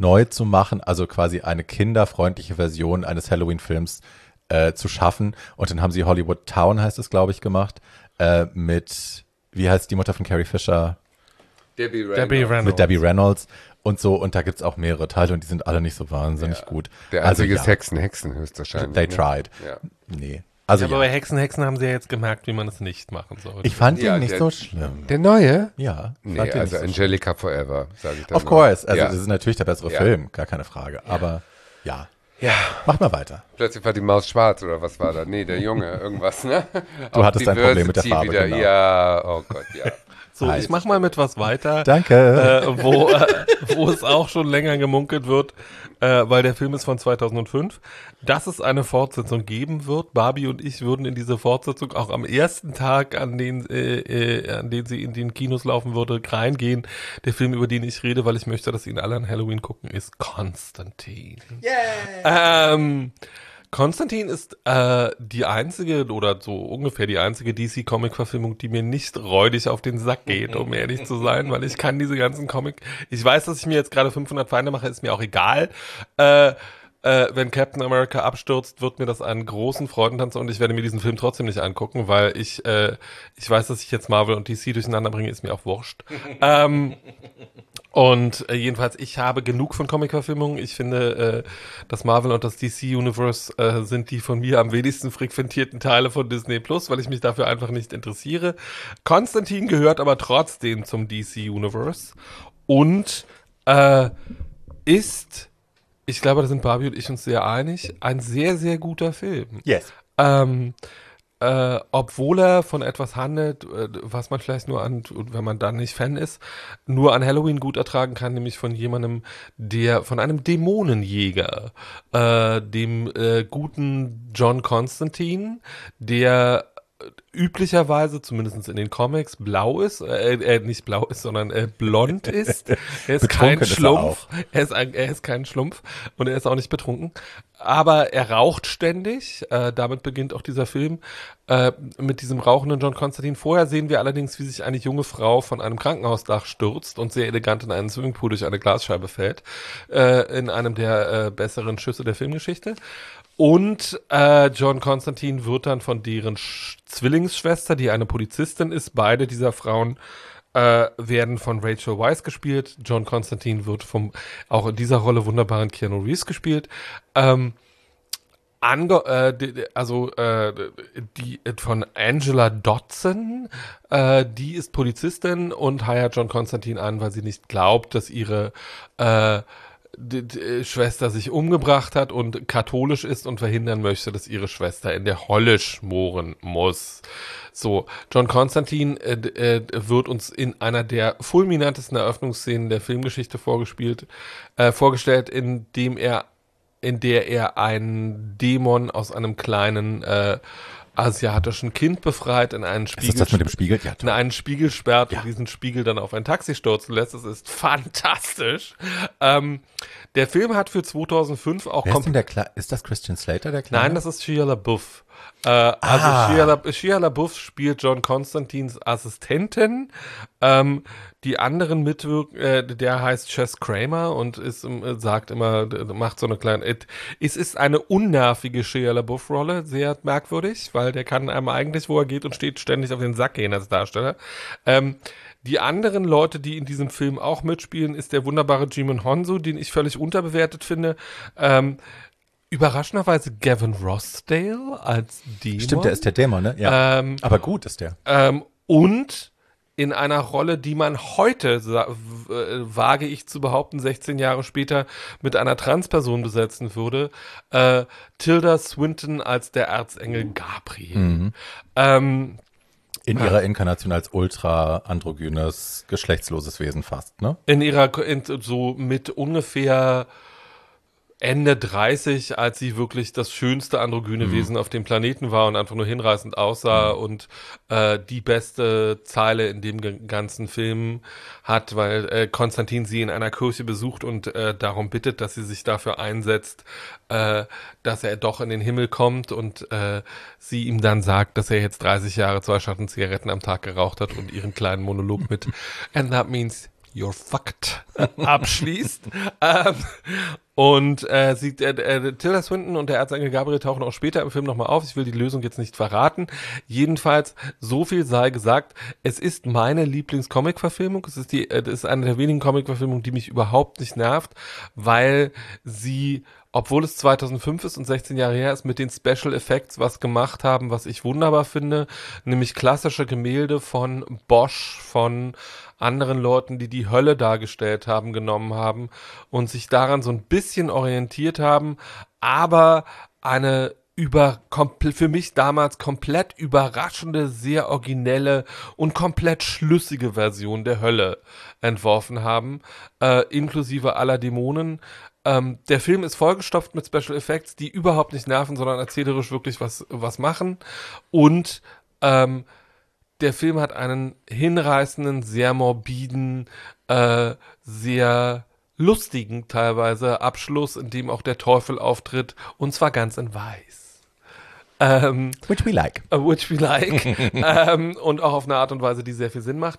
neu zu machen, also quasi eine kinderfreundliche Version eines Halloween-Films zu schaffen. Und dann haben sie Hollywood Town, heißt es, glaube ich, gemacht, mit, wie heißt die Mutter von Carrie Fisher? Debbie Reynolds. Mit Debbie Reynolds und so. Und da gibt's auch mehrere Teile und die sind alle nicht so wahnsinnig gut. Der einzige ist Hexen höchstwahrscheinlich. They tried. Ja. Nee. Also aber bei Hexen haben sie ja jetzt gemerkt, wie man es nicht machen soll. ich fand ihn nicht so schlimm. Der neue? Ja. Nee, fand ihn also nicht so Angelica Forever, sage ich dann. Of course. Also ja. das ist natürlich der bessere Ja. Film, gar keine Frage. Aber ja. Ja. Mach mal weiter. Plötzlich war die Maus schwarz oder was war da? Nee, der Junge, irgendwas, ne? Du hattest ein Problem mit der Farbe, wieder. genau. Ja, oh Gott, ja. So, ich mach mal mit was weiter. Danke. Wo es auch schon länger gemunkelt wird, weil der Film ist von 2005, dass es eine Fortsetzung geben wird. Barbie und ich würden in diese Fortsetzung auch am ersten Tag, an den sie in den Kinos laufen würde, reingehen. Der Film, über den ich rede, weil ich möchte, dass ihn alle an Halloween gucken, ist Konstantin. Konstantin ist die einzige oder so ungefähr die einzige DC-Comic-Verfilmung, die mir nicht räudig auf den Sack geht, um ehrlich zu sein, weil ich kann diese ganzen ich weiß, dass ich mir jetzt gerade 500 Feinde mache, ist mir auch egal. Wenn Captain America abstürzt, wird mir das einen großen Freudentanz und ich werde mir diesen Film trotzdem nicht angucken, weil ich weiß, dass ich jetzt Marvel und DC durcheinander bringe, ist mir auch wurscht. Und jedenfalls, ich habe genug von Comic-Verfilmungen. Ich finde, das Marvel und das DC-Universe sind die von mir am wenigsten frequentierten Teile von Disney Plus, weil ich mich dafür einfach nicht interessiere. Konstantin gehört aber trotzdem zum DC-Universe und ist, ich glaube, da sind Barbie und ich uns sehr einig, ein sehr, sehr guter Film. Yes. Obwohl er von etwas handelt, was man vielleicht nur wenn man dann nicht Fan ist, nur an Halloween gut ertragen kann, nämlich von von einem Dämonenjäger, dem guten John Constantine, der üblicherweise, zumindest in den Comics, blau ist, nicht blau ist, sondern blond ist. Er ist kein Betrunken ist er Schlumpf. Er ist kein Schlumpf und er ist auch nicht betrunken. Aber er raucht ständig. Damit beginnt auch dieser Film mit diesem rauchenden John Constantine. Vorher sehen wir allerdings, wie sich eine junge Frau von einem Krankenhausdach stürzt und sehr elegant in einen Swimmingpool durch eine Glasscheibe fällt. In einem der besseren Schüsse der Filmgeschichte. Und John Constantine wird dann von deren Zwillingsschwester, die eine Polizistin ist, beide dieser Frauen werden von Rachel Weisz gespielt. John Constantine wird auch in dieser Rolle wunderbaren Keanu Reeves gespielt. Die von Angela Dodson, die ist Polizistin und heiert John Constantine an, weil sie nicht glaubt, dass ihre die Schwester sich umgebracht hat und katholisch ist und verhindern möchte, dass ihre Schwester in der Hölle schmoren muss. So, John Constantine wird uns in einer der fulminantesten Eröffnungsszenen der Filmgeschichte vorgestellt, in der er einen Dämon aus einem kleinen asiatischen Kind befreit, in einen Spiegel. Ist das mit dem Spiegel? Ja, in einen Spiegel sperrt und diesen Spiegel dann auf ein Taxi stürzen lässt. Das ist fantastisch. Der Film hat für 2005 auch Wer ist denn ist das Christian Slater, der Kleine? Nein, das ist Shia LaBeouf. Shia LaBeouf spielt John Constantines Assistentin. Die anderen mitwirken, der heißt Chess Kramer und sagt immer, macht so eine kleine, es ist eine unnervige Shia LaBeouf-Rolle, sehr merkwürdig, weil der kann einem eigentlich, wo er geht und steht, ständig auf den Sack gehen als Darsteller. Die anderen Leute, die in diesem Film auch mitspielen, ist der wunderbare Djimon Hounsou, den ich völlig unterbewertet finde. Überraschenderweise Gavin Rossdale als Dämon. Stimmt, der ist der Dämon, ne? Ja. Aber gut ist der. Und in einer Rolle, die man heute, wage ich zu behaupten, 16 Jahre später mit einer Transperson besetzen würde, Tilda Swinton als der Erzengel Gabriel. In ihrer Inkarnation als ultra androgynes, geschlechtsloses Wesen fast, ne? So mit ungefähr Ende 30, als sie wirklich das schönste androgyne Wesen auf dem Planeten war und einfach nur hinreißend aussah und die beste Zeile in dem ganzen Film hat, weil Konstantin sie in einer Kirche besucht und darum bittet, dass sie sich dafür einsetzt, dass er doch in den Himmel kommt und sie ihm dann sagt, dass er jetzt 30 Jahre 2 Schattenzigaretten am Tag geraucht hat und ihren kleinen Monolog mit "And that means You're fucked abschließt. Und Tilda Swinton und der Erzengel Gabriel tauchen auch später im Film nochmal auf. Ich will die Lösung jetzt nicht verraten. Jedenfalls, so viel sei gesagt, es ist meine Lieblings-Comic-Verfilmung. Es ist eine der wenigen Comic-Verfilmungen, die mich überhaupt nicht nervt, weil sie, obwohl es 2005 ist und 16 Jahre her ist, mit den Special Effects was gemacht haben, was ich wunderbar finde, nämlich klassische Gemälde von Bosch, von anderen Leuten, die die Hölle dargestellt haben, genommen haben und sich daran so ein bisschen orientiert haben, aber eine für mich damals komplett überraschende, sehr originelle und komplett schlüssige Version der Hölle entworfen haben, inklusive aller Dämonen. Der Film ist vollgestopft mit Special Effects, die überhaupt nicht nerven, sondern erzählerisch wirklich was machen. Und der Film hat einen hinreißenden, sehr morbiden, sehr lustigen teilweise Abschluss, in dem auch der Teufel auftritt, und zwar ganz in weiß. Which we like. Which we like. Und auch auf eine Art und Weise, die sehr viel Sinn macht.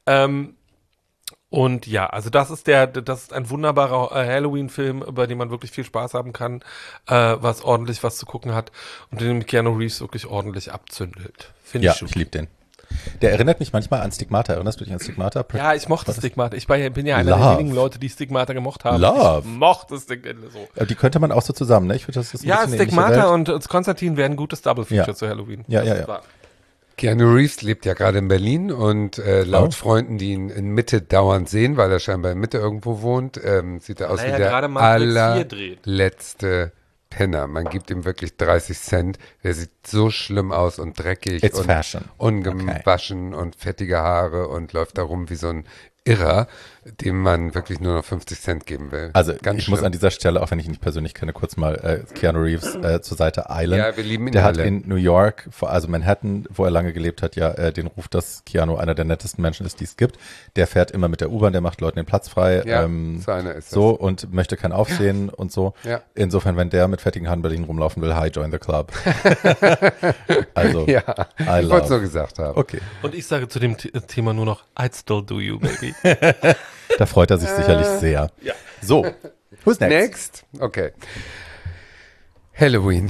Und ja, also das ist ein wunderbarer Halloween-Film, bei dem man wirklich viel Spaß haben kann, was ordentlich was zu gucken hat und in dem Keanu Reeves wirklich ordentlich abzündelt. Finde ich schon. Ja, ich liebe den. Der erinnert mich manchmal an Stigmata. Erinnerst du dich an Stigmata? Ja, ich mochte Stigmata. Ich bin ja einer der wenigen Leute, die Stigmata gemocht haben. Love. Ich mochte Stigmata so. Aber die könnte man auch so zusammen, ne? Ich finde, das ist ein Ja, bisschen Stigmata und Konstantin wären ein gutes Double-Feature zu Halloween. Ja. Keanu Reeves lebt ja gerade in Berlin und laut Freunden, die ihn in Mitte dauernd sehen, weil er scheinbar in Mitte irgendwo wohnt, sieht er aus wie der allerletzte Penner. Man gibt ihm wirklich 30 Cent. Der sieht so schlimm aus und dreckig It's und fashion. ungewaschen und fettige Haare und läuft da rum wie so ein Irrer, dem man wirklich nur noch 50 Cent geben will. Also Ganz ich muss an dieser Stelle, auch wenn ich ihn nicht persönlich kenne, kurz mal Keanu Reeves zur Seite eilen. Ja, wir lieben ihn Der alle. hat in New York, also Manhattan, wo er lange gelebt hat, ja den Ruf, dass Keanu einer der nettesten Menschen ist, die es gibt. Der fährt immer mit der U-Bahn, der macht Leuten den Platz frei. Ja, so einer ist so und möchte kein Aufsehen und so. Ja. Insofern, wenn der mit fettigen Haaren in Berlin rumlaufen will, hi, join the club. Also, Ja, I ich wollte love. es so gesagt haben. Okay, Und ich sage zu dem Thema nur noch, I'd still do you, baby. da freut er sich sicherlich sehr. Ja. So, who's next? Next? Okay. Halloween.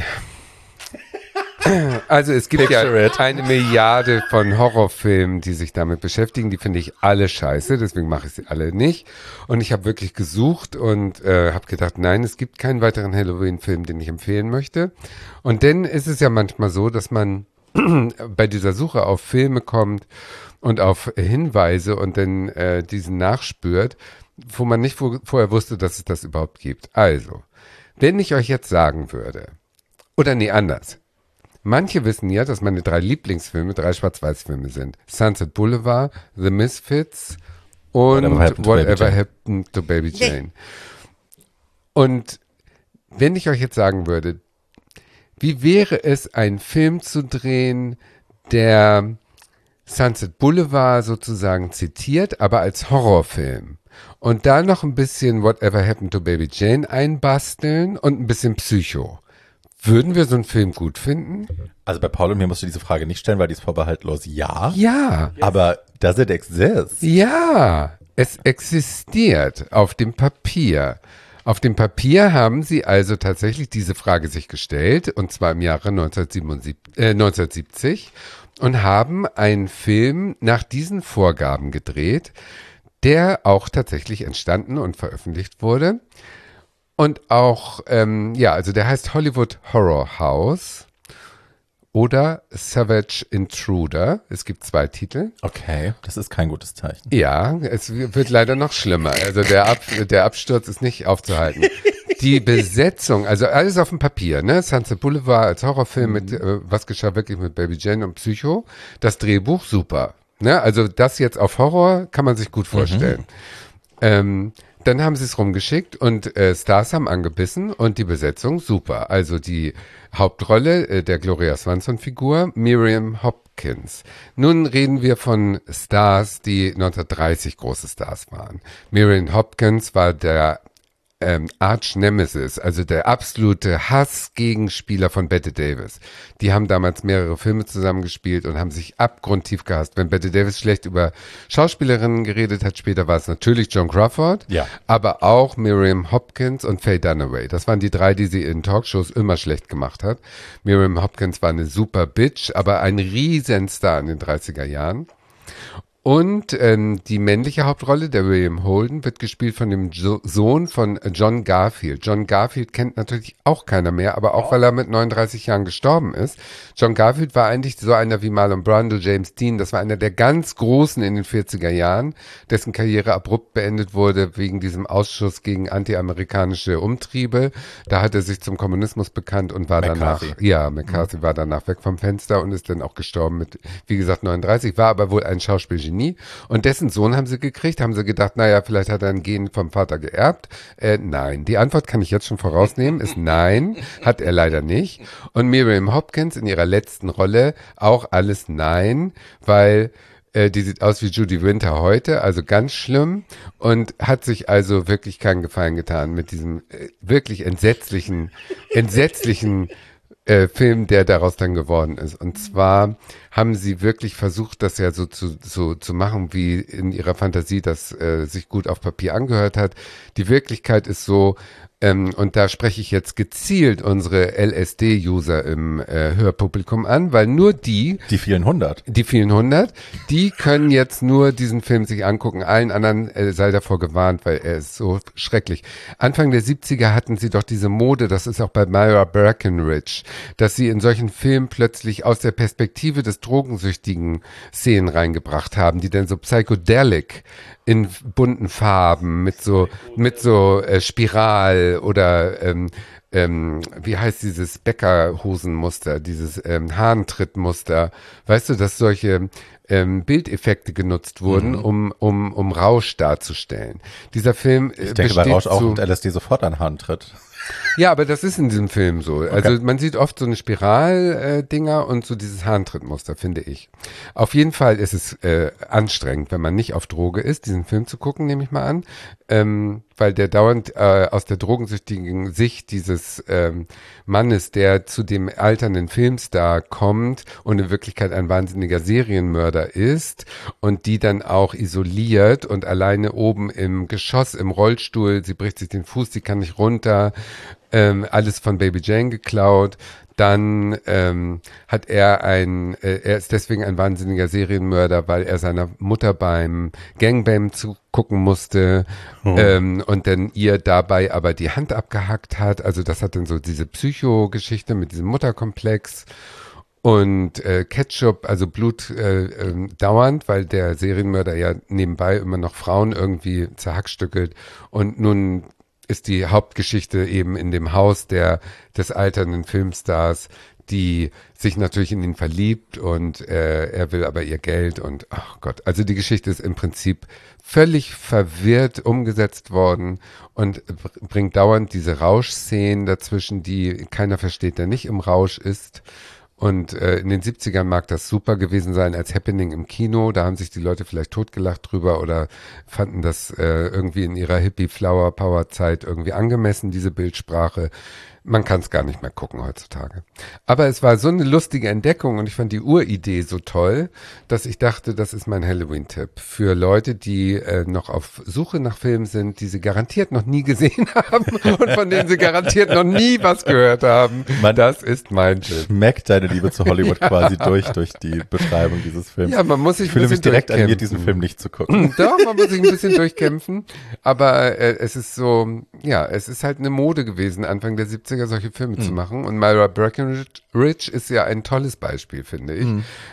Also es gibt Picture ja it. eine Milliarde von Horrorfilmen, die sich damit beschäftigen. Die finde ich alle scheiße, deswegen mache ich sie alle nicht. Und ich habe wirklich gesucht und habe gedacht, nein, es gibt keinen weiteren Halloween-Film, den ich empfehlen möchte. Und dann ist es ja manchmal so, dass man bei dieser Suche auf Filme kommt und auf Hinweise und dann diesen nachspürt, wo man nicht vorher wusste, dass es das überhaupt gibt. Also, wenn ich euch jetzt sagen würde, oder nee, anders. Manche wissen ja, dass meine 3 Lieblingsfilme 3 Schwarz-Weiß-Filme sind. Sunset Boulevard, The Misfits und Whatever Happened to Baby Jane. Und wenn ich euch jetzt sagen würde, wie wäre es, einen Film zu drehen, der Sunset Boulevard sozusagen zitiert, aber als Horrorfilm? Und da noch ein bisschen Whatever Happened to Baby Jane einbasteln und ein bisschen Psycho. Würden wir so einen Film gut finden? Also bei Paul und mir musst du diese Frage nicht stellen, weil die ist vorbehaltlos ja. Ja. Aber does it exist? Ja, es existiert auf dem Papier. Auf dem Papier haben sie also tatsächlich diese Frage sich gestellt, und zwar im Jahre 1970, und haben einen Film nach diesen Vorgaben gedreht, der auch tatsächlich entstanden und veröffentlicht wurde. Und auch, also der heißt Hollywood Horror House oder Savage Intruder. Es gibt 2 Titel. Okay, das ist kein gutes Zeichen. Ja, es wird leider noch schlimmer. Also der Absturz ist nicht aufzuhalten. Die Besetzung, also alles auf dem Papier, ne? Sunset Boulevard als Horrorfilm mit Was geschah wirklich mit Baby Jane und Psycho. Das Drehbuch, super. Ne? Also das jetzt auf Horror kann man sich gut vorstellen. Dann haben sie es rumgeschickt und Stars haben angebissen und die Besetzung super. Also die Hauptrolle der Gloria Swanson-Figur, Miriam Hopkins. Nun reden wir von Stars, die 1930 große Stars waren. Miriam Hopkins war der Arch Nemesis, also der absolute Hassgegenspieler von Bette Davis. Die haben damals mehrere Filme zusammengespielt und haben sich abgrundtief gehasst. Wenn Bette Davis schlecht über Schauspielerinnen geredet hat, später war es natürlich Joan Crawford, Ja. aber auch Miriam Hopkins und Faye Dunaway. Das waren die drei, die sie in Talkshows immer schlecht gemacht hat. Miriam Hopkins war eine super Bitch, aber ein Riesenstar in den 30er Jahren. Und die männliche Hauptrolle, der William Holden, wird gespielt von dem Sohn von John Garfield. John Garfield kennt natürlich auch keiner mehr, aber auch weil er mit 39 Jahren gestorben ist. John Garfield war eigentlich so einer wie Marlon Brando, James Dean. Das war einer der ganz Großen in den 40er Jahren, dessen Karriere abrupt beendet wurde wegen diesem Ausschuss gegen anti-amerikanische Umtriebe. Da hat er sich zum Kommunismus bekannt und war McCarthy. McCarthy war danach weg vom Fenster und ist dann auch gestorben mit, wie gesagt, 39, war aber wohl ein Schauspielgenie. Und dessen Sohn haben sie gekriegt, haben sie gedacht, naja, vielleicht hat er ein Gen vom Vater geerbt. Nein, die Antwort kann ich jetzt schon vorausnehmen, ist nein, hat er leider nicht. Und Miriam Hopkins in ihrer letzten Rolle auch alles nein, weil die sieht aus wie Judy Winter heute, also ganz schlimm und hat sich also wirklich keinen Gefallen getan mit diesem wirklich entsetzlichen Film, der daraus dann geworden ist. Und zwar haben sie wirklich versucht, das ja so zu machen, wie in ihrer Fantasie das sich gut auf Papier angehört hat. Die Wirklichkeit ist so, und da spreche ich jetzt gezielt unsere LSD-User im Hörpublikum an, weil nur die vielen 100, die können jetzt nur diesen Film sich angucken. Allen anderen sei davor gewarnt, weil er ist so schrecklich. Anfang der 70er hatten sie doch diese Mode, das ist auch bei Myra Breckinridge, dass sie in solchen Filmen plötzlich aus der Perspektive des Drogensüchtigen Szenen reingebracht haben, die dann so psychedelic in bunten Farben mit so Spiral oder wie heißt dieses Bäckerhosenmuster, dieses Hahntrittmuster, weißt du, dass solche Bildeffekte genutzt wurden, um Rausch darzustellen. Dieser Film ich denke bei Rausch auch und LSD sofort an Hahntritt. Ja, aber das ist in diesem Film so. Also Okay. man sieht oft so eine Spiral-Dinger und so dieses Hahntrittmuster, finde ich. Auf jeden Fall ist es anstrengend, wenn man nicht auf Droge ist, diesen Film zu gucken, nehme ich mal an, weil der dauernd aus der drogensüchtigen Sicht dieses Mannes, der zu dem alternden Filmstar kommt und in Wirklichkeit ein wahnsinniger Serienmörder ist und die dann auch isoliert und alleine oben im Geschoss, im Rollstuhl, sie bricht sich den Fuß, sie kann nicht runter, alles von Baby Jane geklaut. Dann hat er er ist deswegen ein wahnsinniger Serienmörder, weil er seiner Mutter beim Gangbang zugucken musste und dann ihr dabei aber die Hand abgehackt hat. Also das hat dann so diese Psycho-Geschichte mit diesem Mutterkomplex. Und Ketchup, also Blut dauernd, weil der Serienmörder ja nebenbei immer noch Frauen irgendwie zerhackstückelt. Und nun ist die Hauptgeschichte eben in dem Haus des alternden Filmstars, die sich natürlich in ihn verliebt und er will aber ihr Geld und ach Gott, also die Geschichte ist im Prinzip völlig verwirrt umgesetzt worden und bringt dauernd diese Rauschszenen dazwischen, die keiner versteht, der nicht im Rausch ist. Und in den 70ern mag das super gewesen sein als Happening im Kino. Da haben sich die Leute vielleicht totgelacht drüber oder fanden das irgendwie in ihrer Hippie-Flower-Power-Zeit irgendwie angemessen, diese Bildsprache. Man kann es gar nicht mehr gucken heutzutage. Aber es war so eine lustige Entdeckung und ich fand die Uridee so toll, dass ich dachte, das ist mein Halloween-Tipp für Leute, die noch auf Suche nach Filmen sind, die sie garantiert noch nie gesehen haben und von denen sie garantiert noch nie was gehört haben. Das ist mein Tipp. Schmeckt deine Liebe zu Hollywood quasi durch die Beschreibung dieses Films. Ja, man muss sich ich fühle ein mich bisschen direkt animiert, durchkämpfen. diesen Film nicht zu gucken. Doch, man muss sich ein bisschen durchkämpfen. Aber es ist so, ja, es ist halt eine Mode gewesen, Anfang der 70er solche Filme zu machen. Und Myra Breckinridge ist ja ein tolles Beispiel, finde ich.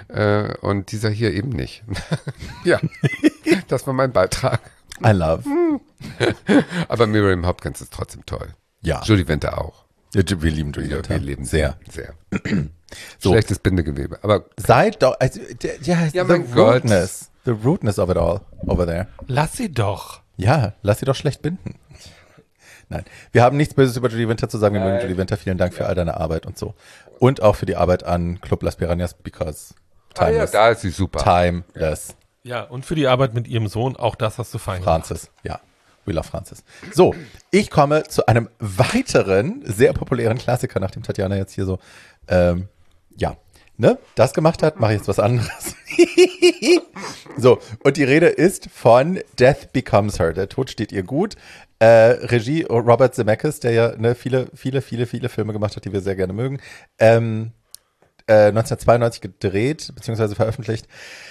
Und dieser hier eben nicht. Ja, das war mein Beitrag. I love. Aber Miriam Hopkins ist trotzdem toll. Ja. Judy Winter auch. Wir lieben Judy Ja, Winter. wir leben sehr. sehr. So. Schlechtes Bindegewebe. Aber Seid doch, also, ja, Ja, the mein Gott. rudeness of it all over there. Lass sie doch. Ja, lass sie doch schlecht binden. Nein, wir haben nichts Böses über Judy Winter zu sagen. Wir mögen Judy Winter. Vielen Dank für all deine Arbeit und so. Und auch für die Arbeit an Club Las Piranhas, because ja, timeless. da ist sie super. Timeless. Ja, und für die Arbeit mit ihrem Sohn, auch das hast du fein gemacht. Francis, ja. We Love Francis. So, ich komme zu einem weiteren sehr populären Klassiker, nachdem Tatjana jetzt hier so, das gemacht hat, mache ich jetzt was anderes. So, und die Rede ist von Death Becomes Her. Der Tod steht ihr gut. Regie Robert Zemeckis, der ja viele Filme gemacht hat, die wir sehr gerne mögen. 1992 gedreht, beziehungsweise veröffentlicht.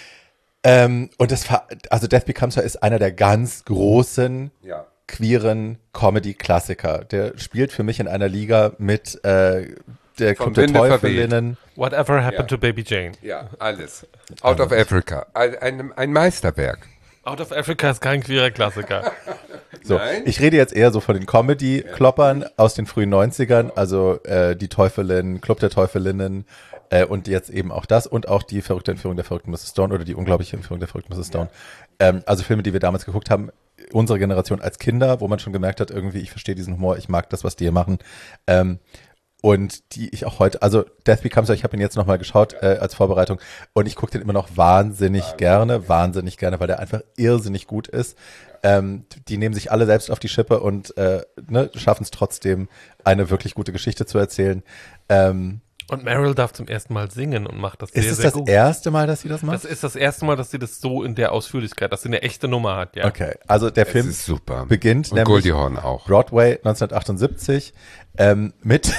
Und Death Becomes Her ist einer der ganz großen queeren Comedy-Klassiker. Der spielt für mich in einer Liga mit der Club der Teufelinnen. Whatever Happened to Baby Jane. Ja, alles. Out of Africa. Ein Meisterwerk. Out of Africa ist kein queerer Klassiker. So, ich rede jetzt eher so von den Comedy-Kloppern aus den frühen 90ern, also die Teufelin, Club der Teufelinnen und jetzt eben auch das und auch die verrückte Entführung der verrückten Mrs. Stone oder die unglaubliche Entführung der verrückten Mrs. Stone. Also Filme, die wir damals geguckt haben, unsere Generation als Kinder, wo man schon gemerkt hat, irgendwie, ich verstehe diesen Humor, ich mag das, was die hier machen. Und die ich auch heute, also Death Becomes Her, ich habe ihn jetzt nochmal geschaut als Vorbereitung und ich gucke den immer noch wahnsinnig gerne, weil der einfach irrsinnig gut ist. Die nehmen sich alle selbst auf die Schippe und schaffen es trotzdem, eine wirklich gute Geschichte zu erzählen. Und Meryl darf zum ersten Mal singen und macht das sehr, sehr gut. Ist es das erste Mal, dass sie das macht? Das ist das erste Mal, dass sie das so in der Ausführlichkeit, dass sie eine echte Nummer hat, ja. Okay, also der Film ist super. Beginnt und nämlich Goldie Hawn auch. Broadway 1978 mit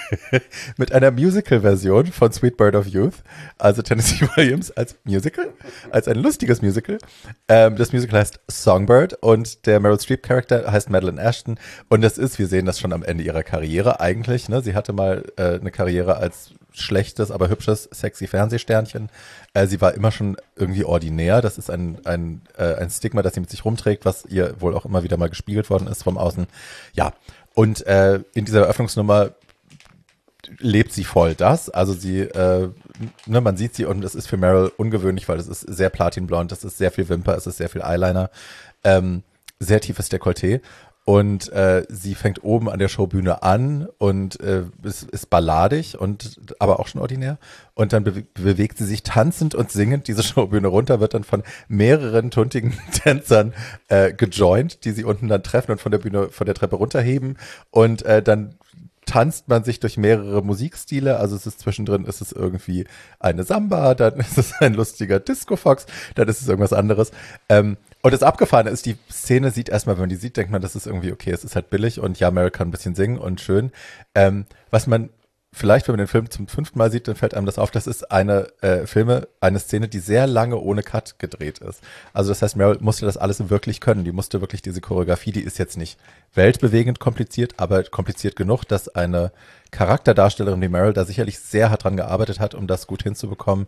einer Musical-Version von Sweet Bird of Youth, also Tennessee Williams als Musical, als ein lustiges Musical. Das Musical heißt Songbird und der Meryl Streep-Charakter heißt Madeline Ashton und wir sehen das schon am Ende ihrer Karriere eigentlich. Ne? Sie hatte mal eine Karriere als schlechtes, aber hübsches, sexy Fernsehsternchen. Sie war immer schon irgendwie ordinär. Das ist ein Stigma, das sie mit sich rumträgt, was ihr wohl auch immer wieder mal gespiegelt worden ist vom Außen. Ja, und in dieser Eröffnungsnummer lebt sie voll das. Also sie, man sieht sie und es ist für Meryl ungewöhnlich, weil es ist sehr platinblond, es ist sehr viel Wimper, es ist sehr viel Eyeliner, sehr tiefes Dekolleté. Und sie fängt oben an der Showbühne an und ist balladig aber auch schon ordinär. Und dann bewegt sie sich tanzend und singend diese Showbühne runter, wird dann von mehreren tuntigen Tänzern gejoint, die sie unten dann treffen und von der Treppe runterheben. Und dann tanzt man sich durch mehrere Musikstile, also zwischendrin ist es irgendwie eine Samba, dann ist es ein lustiger Disco-Fox, dann ist es irgendwas anderes. Und das Abgefahrene ist, die Szene sieht erstmal, wenn man die sieht, denkt man, das ist irgendwie okay, es ist halt billig und ja, Meryl kann ein bisschen singen und schön. Was man vielleicht, wenn man den Film zum 5. Mal sieht, dann fällt einem das auf, das ist eine Szene, die sehr lange ohne Cut gedreht ist. Also das heißt, Meryl musste das alles wirklich können. Die musste wirklich diese Choreografie, die ist jetzt nicht weltbewegend kompliziert, aber kompliziert genug, dass eine Charakterdarstellerin wie Meryl da sicherlich sehr hart dran gearbeitet hat, um das gut hinzubekommen.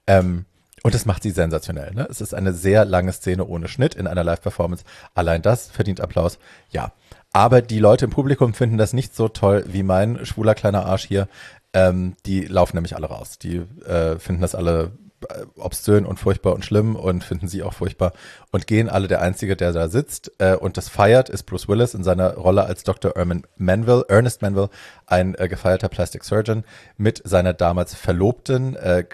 Und das macht sie sensationell. Ne? Es ist eine sehr lange Szene ohne Schnitt in einer Live-Performance. Allein das verdient Applaus. Ja, aber die Leute im Publikum finden das nicht so toll wie mein schwuler kleiner Arsch hier. Die laufen nämlich alle raus. Die finden das alle obszön und furchtbar und schlimm und finden sie auch furchtbar und gehen alle. Der Einzige, der da sitzt und das feiert, ist Bruce Willis in seiner Rolle als Dr. Ernest Manville, ein gefeierter Plastic Surgeon mit seiner damals Verlobten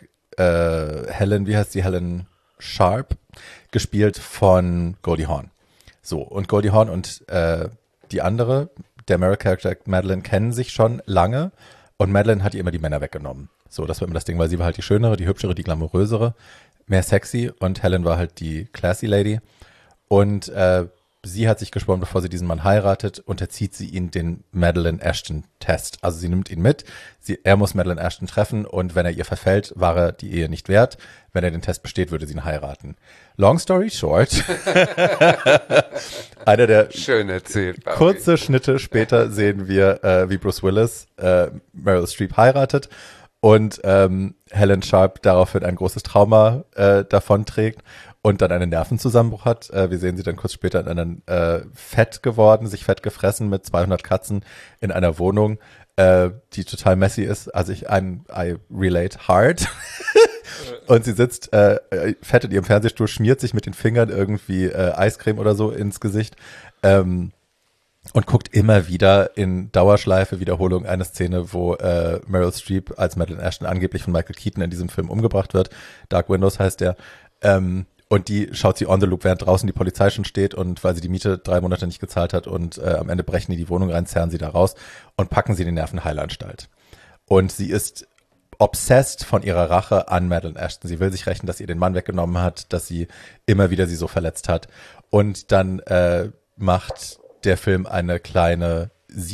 Helen, wie heißt sie? Helen Sharp, gespielt von Goldie Hawn. So, und Goldie Hawn und die andere, der Meryl-Charakter Madeline, kennen sich schon lange und Madeline hat ihr immer die Männer weggenommen. So, das war immer das Ding, weil sie war halt die schönere, die hübschere, die glamourösere, mehr sexy und Helen war halt die classy Lady und sie hat sich geschworen, bevor sie diesen Mann heiratet, unterzieht sie ihn den Madeline Ashton-Test. Also sie nimmt ihn mit, er muss Madeline Ashton treffen und wenn er ihr verfällt, war er die Ehe nicht wert. Wenn er den Test besteht, würde sie ihn heiraten. Long story short, einer der schön erzählt, kurze Schnitte später sehen wir, wie Bruce Willis Meryl Streep heiratet und Helen Sharp daraufhin ein großes Trauma davonträgt und dann einen Nervenzusammenbruch hat. Wir sehen sie dann kurz später in einem fett geworden, sich fett gefressen mit 200 Katzen in einer Wohnung, die total messy ist. Also I relate hard. Und sie sitzt fett in ihrem Fernsehstuhl, schmiert sich mit den Fingern irgendwie Eiscreme oder so ins Gesicht und guckt immer wieder in Dauerschleife Wiederholung eine Szene, wo Meryl Streep als Madeline Ashton angeblich von Michael Keaton in diesem Film umgebracht wird. Dark Windows heißt der. Und die schaut sie on the loop, während draußen die Polizei schon steht und weil sie die Miete 3 Monate nicht gezahlt hat und am Ende brechen die Wohnung rein, zerren sie da raus und packen sie in die Nervenheilanstalt. Und sie ist obsessed von ihrer Rache an Madeleine Ashton. Sie will sich rächen, dass ihr den Mann weggenommen hat, dass sie immer wieder sie so verletzt hat. Und dann macht der Film einen kleinen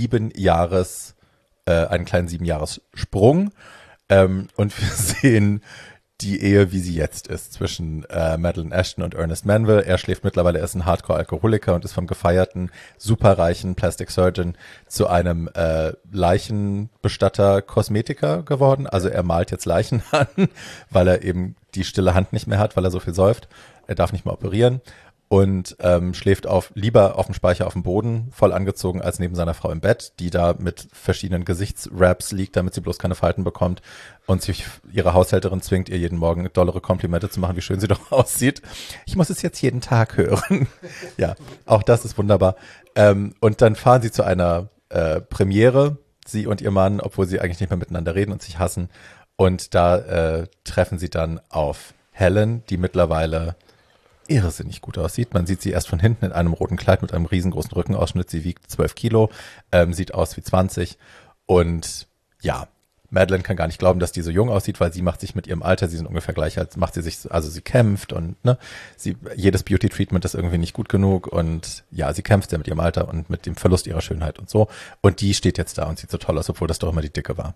7-Jahres-Sprung und wir sehen die Ehe, wie sie jetzt ist, zwischen Madeleine Ashton und Ernest Manville. Er schläft mittlerweile, er ist ein Hardcore-Alkoholiker und ist vom gefeierten, superreichen Plastic Surgeon zu einem Leichenbestatter, Kosmetiker geworden. Also er malt jetzt Leichen an, weil er eben die stille Hand nicht mehr hat, weil er so viel säuft. Er darf nicht mehr operieren und schläft lieber auf dem Speicher auf dem Boden, voll angezogen, als neben seiner Frau im Bett, die da mit verschiedenen Gesichtswraps liegt, damit sie bloß keine Falten bekommt und sich ihre Haushälterin zwingt, ihr jeden Morgen dollere Komplimente zu machen, wie schön sie doch aussieht. Ich muss es jetzt jeden Tag hören. Ja, auch das ist wunderbar. Und dann fahren sie zu einer Premiere, sie und ihr Mann, obwohl sie eigentlich nicht mehr miteinander reden und sich hassen. Und da treffen sie dann auf Helen, die mittlerweile irrsinnig gut aussieht. Man sieht sie erst von hinten in einem roten Kleid mit einem riesengroßen Rückenausschnitt. Sie wiegt 12 Kilo, sieht aus wie 20. Und ja, Madeleine kann gar nicht glauben, dass die so jung aussieht, weil sie macht sich mit ihrem Alter, sie sind ungefähr gleich alt, macht sie sich, also sie kämpft und jedes Beauty-Treatment ist irgendwie nicht gut genug und ja, sie kämpft ja mit ihrem Alter und mit dem Verlust ihrer Schönheit und so. Und die steht jetzt da und sieht so toll aus, obwohl das doch immer die Dicke war.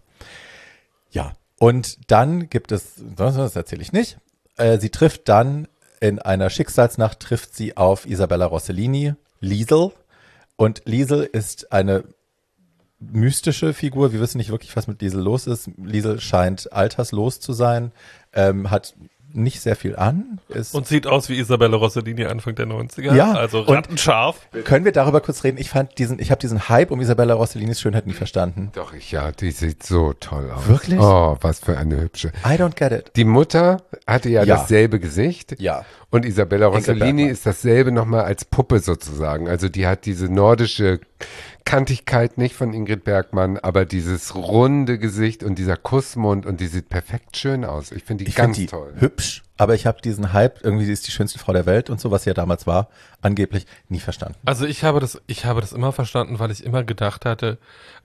Ja, und dann gibt es, das erzähle ich nicht, sie trifft dann in einer Schicksalsnacht trifft sie auf Isabella Rossellini, Liesel. Und Liesel ist eine mystische Figur. Wir wissen nicht wirklich, was mit Liesel los ist. Liesel scheint alterslos zu sein, hat nicht sehr viel an. Und sieht aus wie Isabella Rossellini Anfang der 90er. Ja, also rattenscharf. Können wir darüber kurz reden? Ich habe diesen Hype um Isabella Rossellinis Schönheit nie verstanden. Doch, die sieht so toll aus. Wirklich? Oh, was für eine hübsche. I don't get it. Die Mutter hatte ja dasselbe Gesicht. Ja. Und Isabella Rossellini ist dasselbe nochmal als Puppe sozusagen. Also die hat diese nordische Kantigkeit nicht von Ingrid Bergmann, aber dieses runde Gesicht und dieser Kussmund und die sieht perfekt schön aus. Ich finde die ganz toll. Hübsch, aber ich habe diesen Hype, irgendwie sie ist die schönste Frau der Welt und so, was sie ja damals war, angeblich nie verstanden. Also ich habe das immer verstanden, weil ich immer gedacht habe,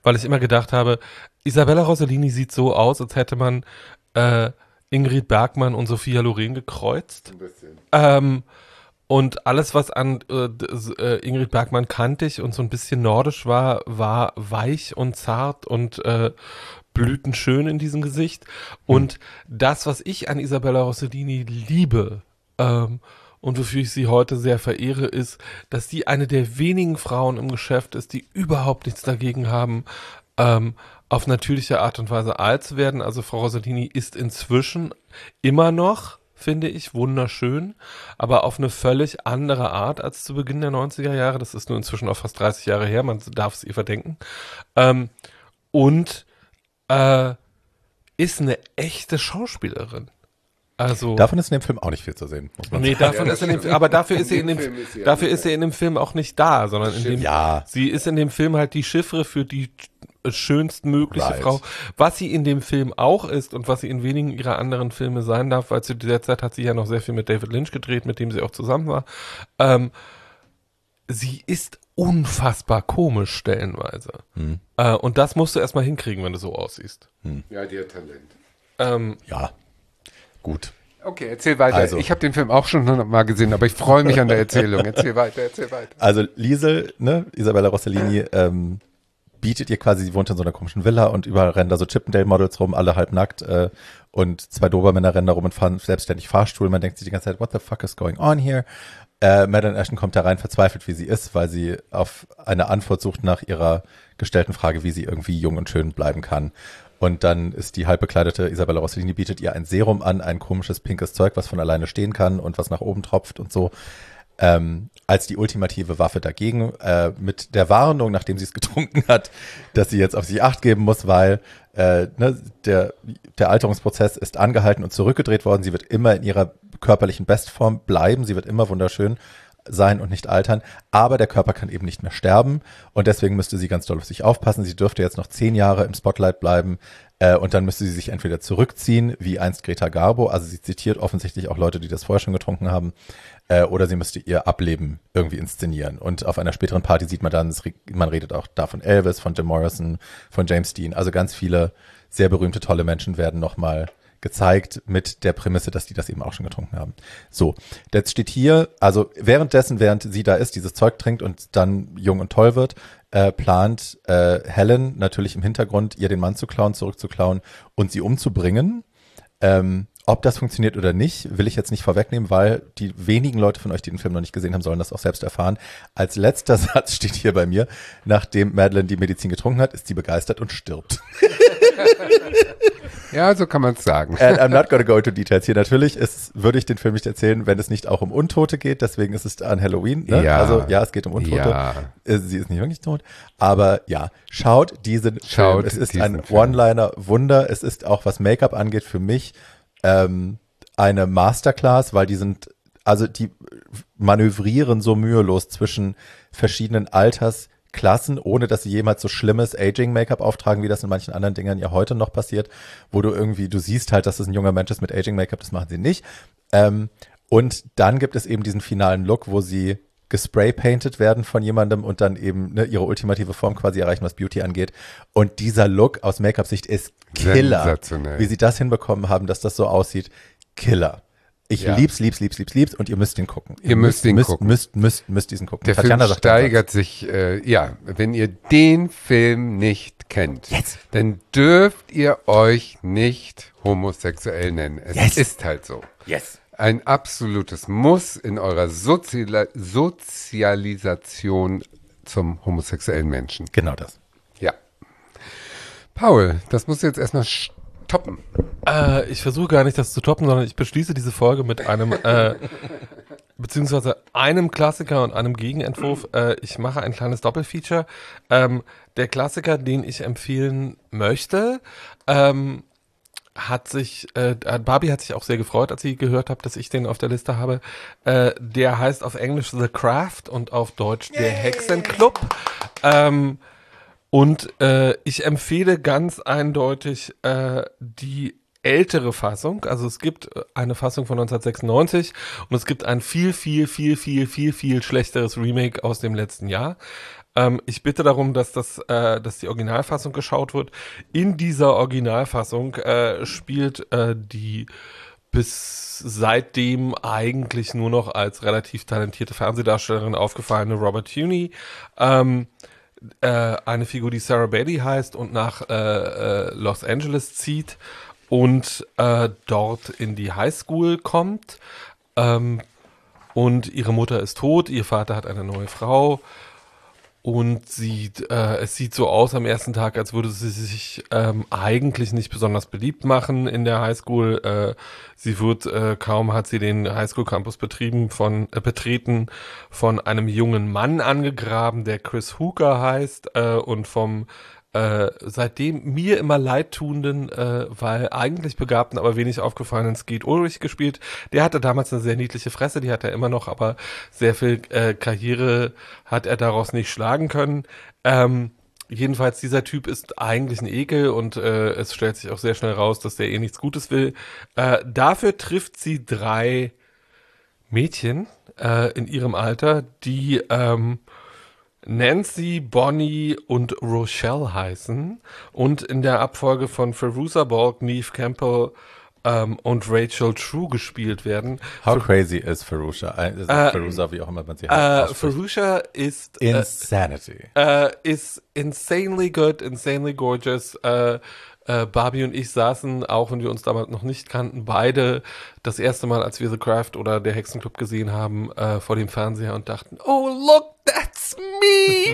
Isabella Rossellini sieht so aus, als hätte man Ingrid Bergmann und Sophia Loren gekreuzt. Ein bisschen. Und alles, was an Ingrid Bergmann kantig und so ein bisschen nordisch war weich und zart und blütenschön in diesem Gesicht. Und das, was ich an Isabella Rossellini liebe und wofür ich sie heute sehr verehre, ist, dass sie eine der wenigen Frauen im Geschäft ist, die überhaupt nichts dagegen haben, auf natürliche Art und Weise alt zu werden. Also Frau Rossellini ist inzwischen immer noch, finde ich, wunderschön, aber auf eine völlig andere Art als zu Beginn der 90er Jahre. Das ist nur inzwischen auch fast 30 Jahre her, man darf es ihr verdenken. Und ist eine echte Schauspielerin. Also davon ist in dem Film auch nicht viel zu sehen, muss man sagen. Aber dafür ist sie in dem Film auch nicht da, sondern sie ist in dem Film halt die Chiffre für die schönstmögliche Frau. Was sie in dem Film auch ist und was sie in wenigen ihrer anderen Filme sein darf, weil zu dieser Zeit hat sie ja noch sehr viel mit David Lynch gedreht, mit dem sie auch zusammen war. Sie ist unfassbar komisch stellenweise. Und das musst du erstmal hinkriegen, wenn du so aussiehst. Ja, die hat Talent. Ja, gut. Okay, erzähl weiter. Also, ich habe den Film auch schon mal gesehen, aber ich freue mich an der Erzählung. Erzähl weiter. Also Liesel, Isabella Rossellini, bietet ihr quasi, sie wohnt in so einer komischen Villa und überall rennen da so Chippendale-Models rum, alle halbnackt und 2 Dobermänner rennen da rum und fahren selbstständig Fahrstuhl. Man denkt sich die ganze Zeit, what the fuck is going on here? Madeleine Ashton kommt da rein, verzweifelt, wie sie ist, weil sie auf eine Antwort sucht nach ihrer gestellten Frage, wie sie irgendwie jung und schön bleiben kann. Und dann ist die halbbekleidete Isabella Rossellini, bietet ihr ein Serum an, ein komisches pinkes Zeug, was von alleine stehen kann und was nach oben tropft und so. Als die ultimative Waffe dagegen, mit der Warnung, nachdem sie es getrunken hat, dass sie jetzt auf sich Acht geben muss, weil der Alterungsprozess ist angehalten und zurückgedreht worden. Sie wird immer in ihrer körperlichen Bestform bleiben, sie wird immer wunderschön sein und nicht altern, aber der Körper kann eben nicht mehr sterben und deswegen müsste sie ganz doll auf sich aufpassen. Sie dürfte jetzt noch 10 Jahre im Spotlight bleiben, Und dann müsste sie sich entweder zurückziehen, wie einst Greta Garbo, also sie zitiert offensichtlich auch Leute, die das vorher schon getrunken haben, oder sie müsste ihr Ableben irgendwie inszenieren. Und auf einer späteren Party sieht man dann, man redet auch da von Elvis, von Jim Morrison, von James Dean, also ganz viele sehr berühmte, tolle Menschen werden nochmal gezeigt mit der Prämisse, dass die das eben auch schon getrunken haben. So, jetzt steht hier, also während sie da ist, dieses Zeug trinkt und dann jung und toll wird, plant Helen natürlich im Hintergrund, ihr den Mann zu klauen, zurückzuklauen und sie umzubringen. Ob das funktioniert oder nicht, will ich jetzt nicht vorwegnehmen, weil die wenigen Leute von euch, die den Film noch nicht gesehen haben, sollen das auch selbst erfahren. Als letzter Satz steht hier bei mir, nachdem Madeleine die Medizin getrunken hat, ist sie begeistert und stirbt. Ja, so kann man es sagen. And I'm not gonna go into details hier. Natürlich würde ich den Film nicht erzählen, wenn es nicht auch um Untote geht. Deswegen ist es an Halloween. Ne? Ja. Also ja, es geht um Untote. Ja. Sie ist nicht wirklich tot. Aber ja, schaut diesen Film. Es ist ein One-Liner-Wunder. Es ist auch, was Make-up angeht, für mich eine Masterclass, weil die manövrieren so mühelos zwischen verschiedenen Altersklassen, ohne dass sie jemals so schlimmes Aging-Make-up auftragen, wie das in manchen anderen Dingern ja heute noch passiert, wo du siehst halt, dass es ein junger Mensch ist mit Aging-Make-up, das machen sie nicht. Und dann gibt es eben diesen finalen Look, wo sie gespray-painted werden von jemandem und dann eben ihre ultimative Form quasi erreichen, was Beauty angeht. Und dieser Look aus Make-up-Sicht ist Killer. Sensationell. Wie sie das hinbekommen haben, dass das so aussieht, Killer. Ich lieb's und ihr müsst ihn gucken. Ihr müsst ihn gucken. Müsst diesen gucken. Der Film steigert sich, wenn ihr den Film nicht kennt, dann dürft ihr euch nicht homosexuell nennen. Es ist halt so. Yes. Ein absolutes Muss in eurer Sozialisation zum homosexuellen Menschen. Genau das. Ja. Paul, das musst du jetzt erstmal stoppen. Ich versuche gar nicht, das zu toppen, sondern ich beschließe diese Folge mit einem, beziehungsweise einem Klassiker und einem Gegenentwurf. Ich mache ein kleines Doppelfeature. Der Klassiker, den ich empfehlen möchte, Barbie hat sich auch sehr gefreut, als sie gehört hat, dass ich den auf der Liste habe. Der heißt auf Englisch The Craft und auf Deutsch Der Hexenclub. Und ich empfehle ganz eindeutig die ältere Fassung. Also es gibt eine Fassung von 1996 und es gibt ein viel schlechteres Remake aus dem letzten Jahr. Ich bitte darum, dass die Originalfassung geschaut wird. In dieser Originalfassung spielt die bis seitdem eigentlich nur noch als relativ talentierte Fernsehdarstellerin aufgefallene Robert Tunney, eine Figur, die Sarah Bailey heißt und nach Los Angeles zieht und dort in die Highschool kommt. Und ihre Mutter ist tot, ihr Vater hat eine neue Frau. Und es sieht so aus am ersten Tag, als würde sie sich eigentlich nicht besonders beliebt machen in der Highschool. Sie wird, kaum hat sie den Highschool-Campus betreten, von einem jungen Mann angegraben, der Chris Hooker heißt und vom seitdem mir immer leidtuenden, weil eigentlich begabten, aber wenig aufgefallenen Skeet Ulrich gespielt. Der hatte damals eine sehr niedliche Fresse, die hat er immer noch, aber sehr viel Karriere hat er daraus nicht schlagen können. Jedenfalls, dieser Typ ist eigentlich ein Ekel und es stellt sich auch sehr schnell raus, dass der nichts Gutes will. Dafür trifft sie 3 Mädchen in ihrem Alter, die Nancy, Bonnie und Rochelle heißen und in der Abfolge von Fairuza Balk, Neve Campbell und Rachel True gespielt werden. How crazy is Fairuza? Fairuza, wie auch immer man sie heißt. Fairuza ist Insanity. Ist insanely good, insanely gorgeous. Barbie und ich saßen, auch wenn wir uns damals noch nicht kannten, beide das erste Mal, als wir The Craft oder der Hexenclub gesehen haben, vor dem Fernseher und dachten, oh look, that's me!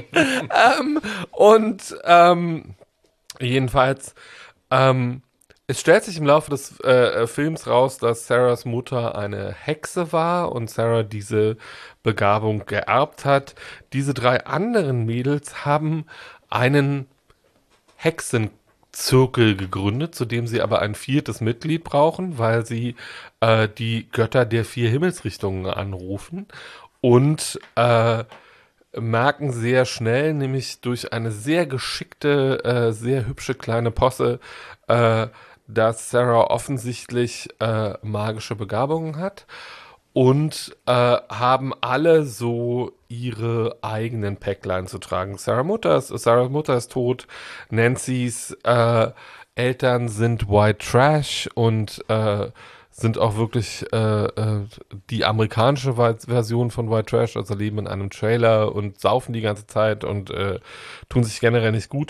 Jedenfalls, es stellt sich im Laufe des Films raus, dass Sarahs Mutter eine Hexe war und Sarah diese Begabung geerbt hat. Diese 3 anderen Mädels haben einen Hexenzirkel gegründet, zu dem sie aber ein 4. Mitglied brauchen, weil sie die Götter der 4 Himmelsrichtungen anrufen und merken sehr schnell, nämlich durch eine sehr geschickte, sehr hübsche kleine Posse, dass Sarah offensichtlich magische Begabungen hat und haben alle so ihre eigenen Päcklein zu tragen. Sarahs Mutter ist tot, Nancy's Eltern sind White Trash und sind auch wirklich die amerikanische Version von White Trash, also leben in einem Trailer und saufen die ganze Zeit und tun sich generell nicht gut.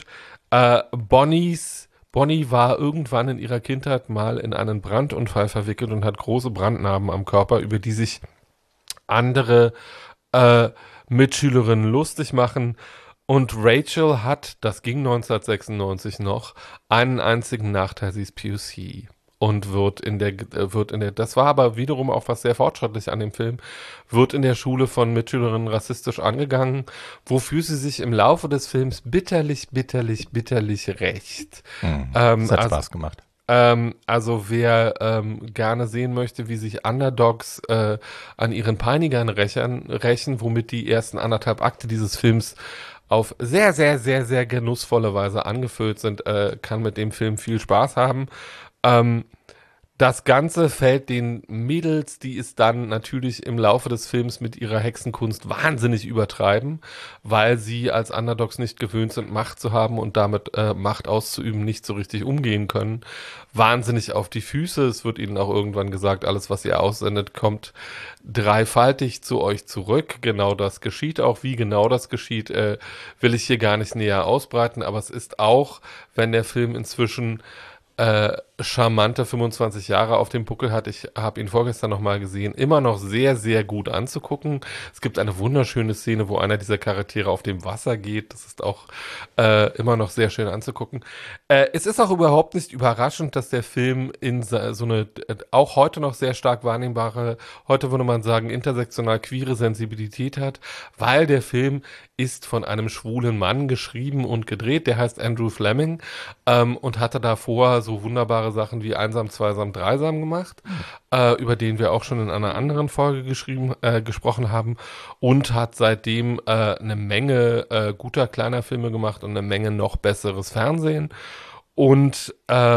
Bonnie war irgendwann in ihrer Kindheit mal in einen Brandunfall verwickelt und hat große Brandnarben am Körper, über die sich andere äh, Mitschülerinnen lustig machen. Und Rachel hat, das ging 1996 noch, einen einzigen Nachteil, sie ist POC. Und das war aber wiederum auch was sehr fortschrittlich an dem Film, wird in der Schule von Mitschülerinnen rassistisch angegangen, wofür sie sich im Laufe des Films bitterlich, bitterlich, bitterlich rächt. Das hat Spaß gemacht. Also wer gerne sehen möchte, wie sich Underdogs an ihren Peinigern rächen, womit die ersten 1,5 Akte dieses Films auf sehr, sehr, sehr, sehr genussvolle Weise angefüllt sind, kann mit dem Film viel Spaß haben. Das Ganze fällt den Mädels, die es dann natürlich im Laufe des Films mit ihrer Hexenkunst wahnsinnig übertreiben, weil sie als Underdogs nicht gewöhnt sind, Macht zu haben und damit Macht auszuüben nicht so richtig umgehen können, wahnsinnig auf die Füße. Es wird ihnen auch irgendwann gesagt, alles, was ihr aussendet, kommt dreifaltig zu euch zurück. Genau das geschieht auch. Wie genau das geschieht, will ich hier gar nicht näher ausbreiten, aber es ist auch, wenn der Film inzwischen charmante 25 Jahre auf dem Buckel hat. Ich habe ihn vorgestern noch mal gesehen. Immer noch sehr, sehr gut anzugucken. Es gibt eine wunderschöne Szene, wo einer dieser Charaktere auf dem Wasser geht. Das ist auch immer noch sehr schön anzugucken. Es ist auch überhaupt nicht überraschend, dass der Film in so eine auch heute noch sehr stark wahrnehmbare, heute würde man sagen, intersektional queere Sensibilität hat, weil der Film ist von einem schwulen Mann geschrieben und gedreht. Der heißt Andrew Fleming und hatte davor so wunderbare Sachen wie Einsam, Zweisam, Dreisam gemacht, über den wir auch schon in einer anderen Folge gesprochen haben, und hat seitdem eine Menge guter kleiner Filme gemacht und eine Menge noch besseres Fernsehen. Und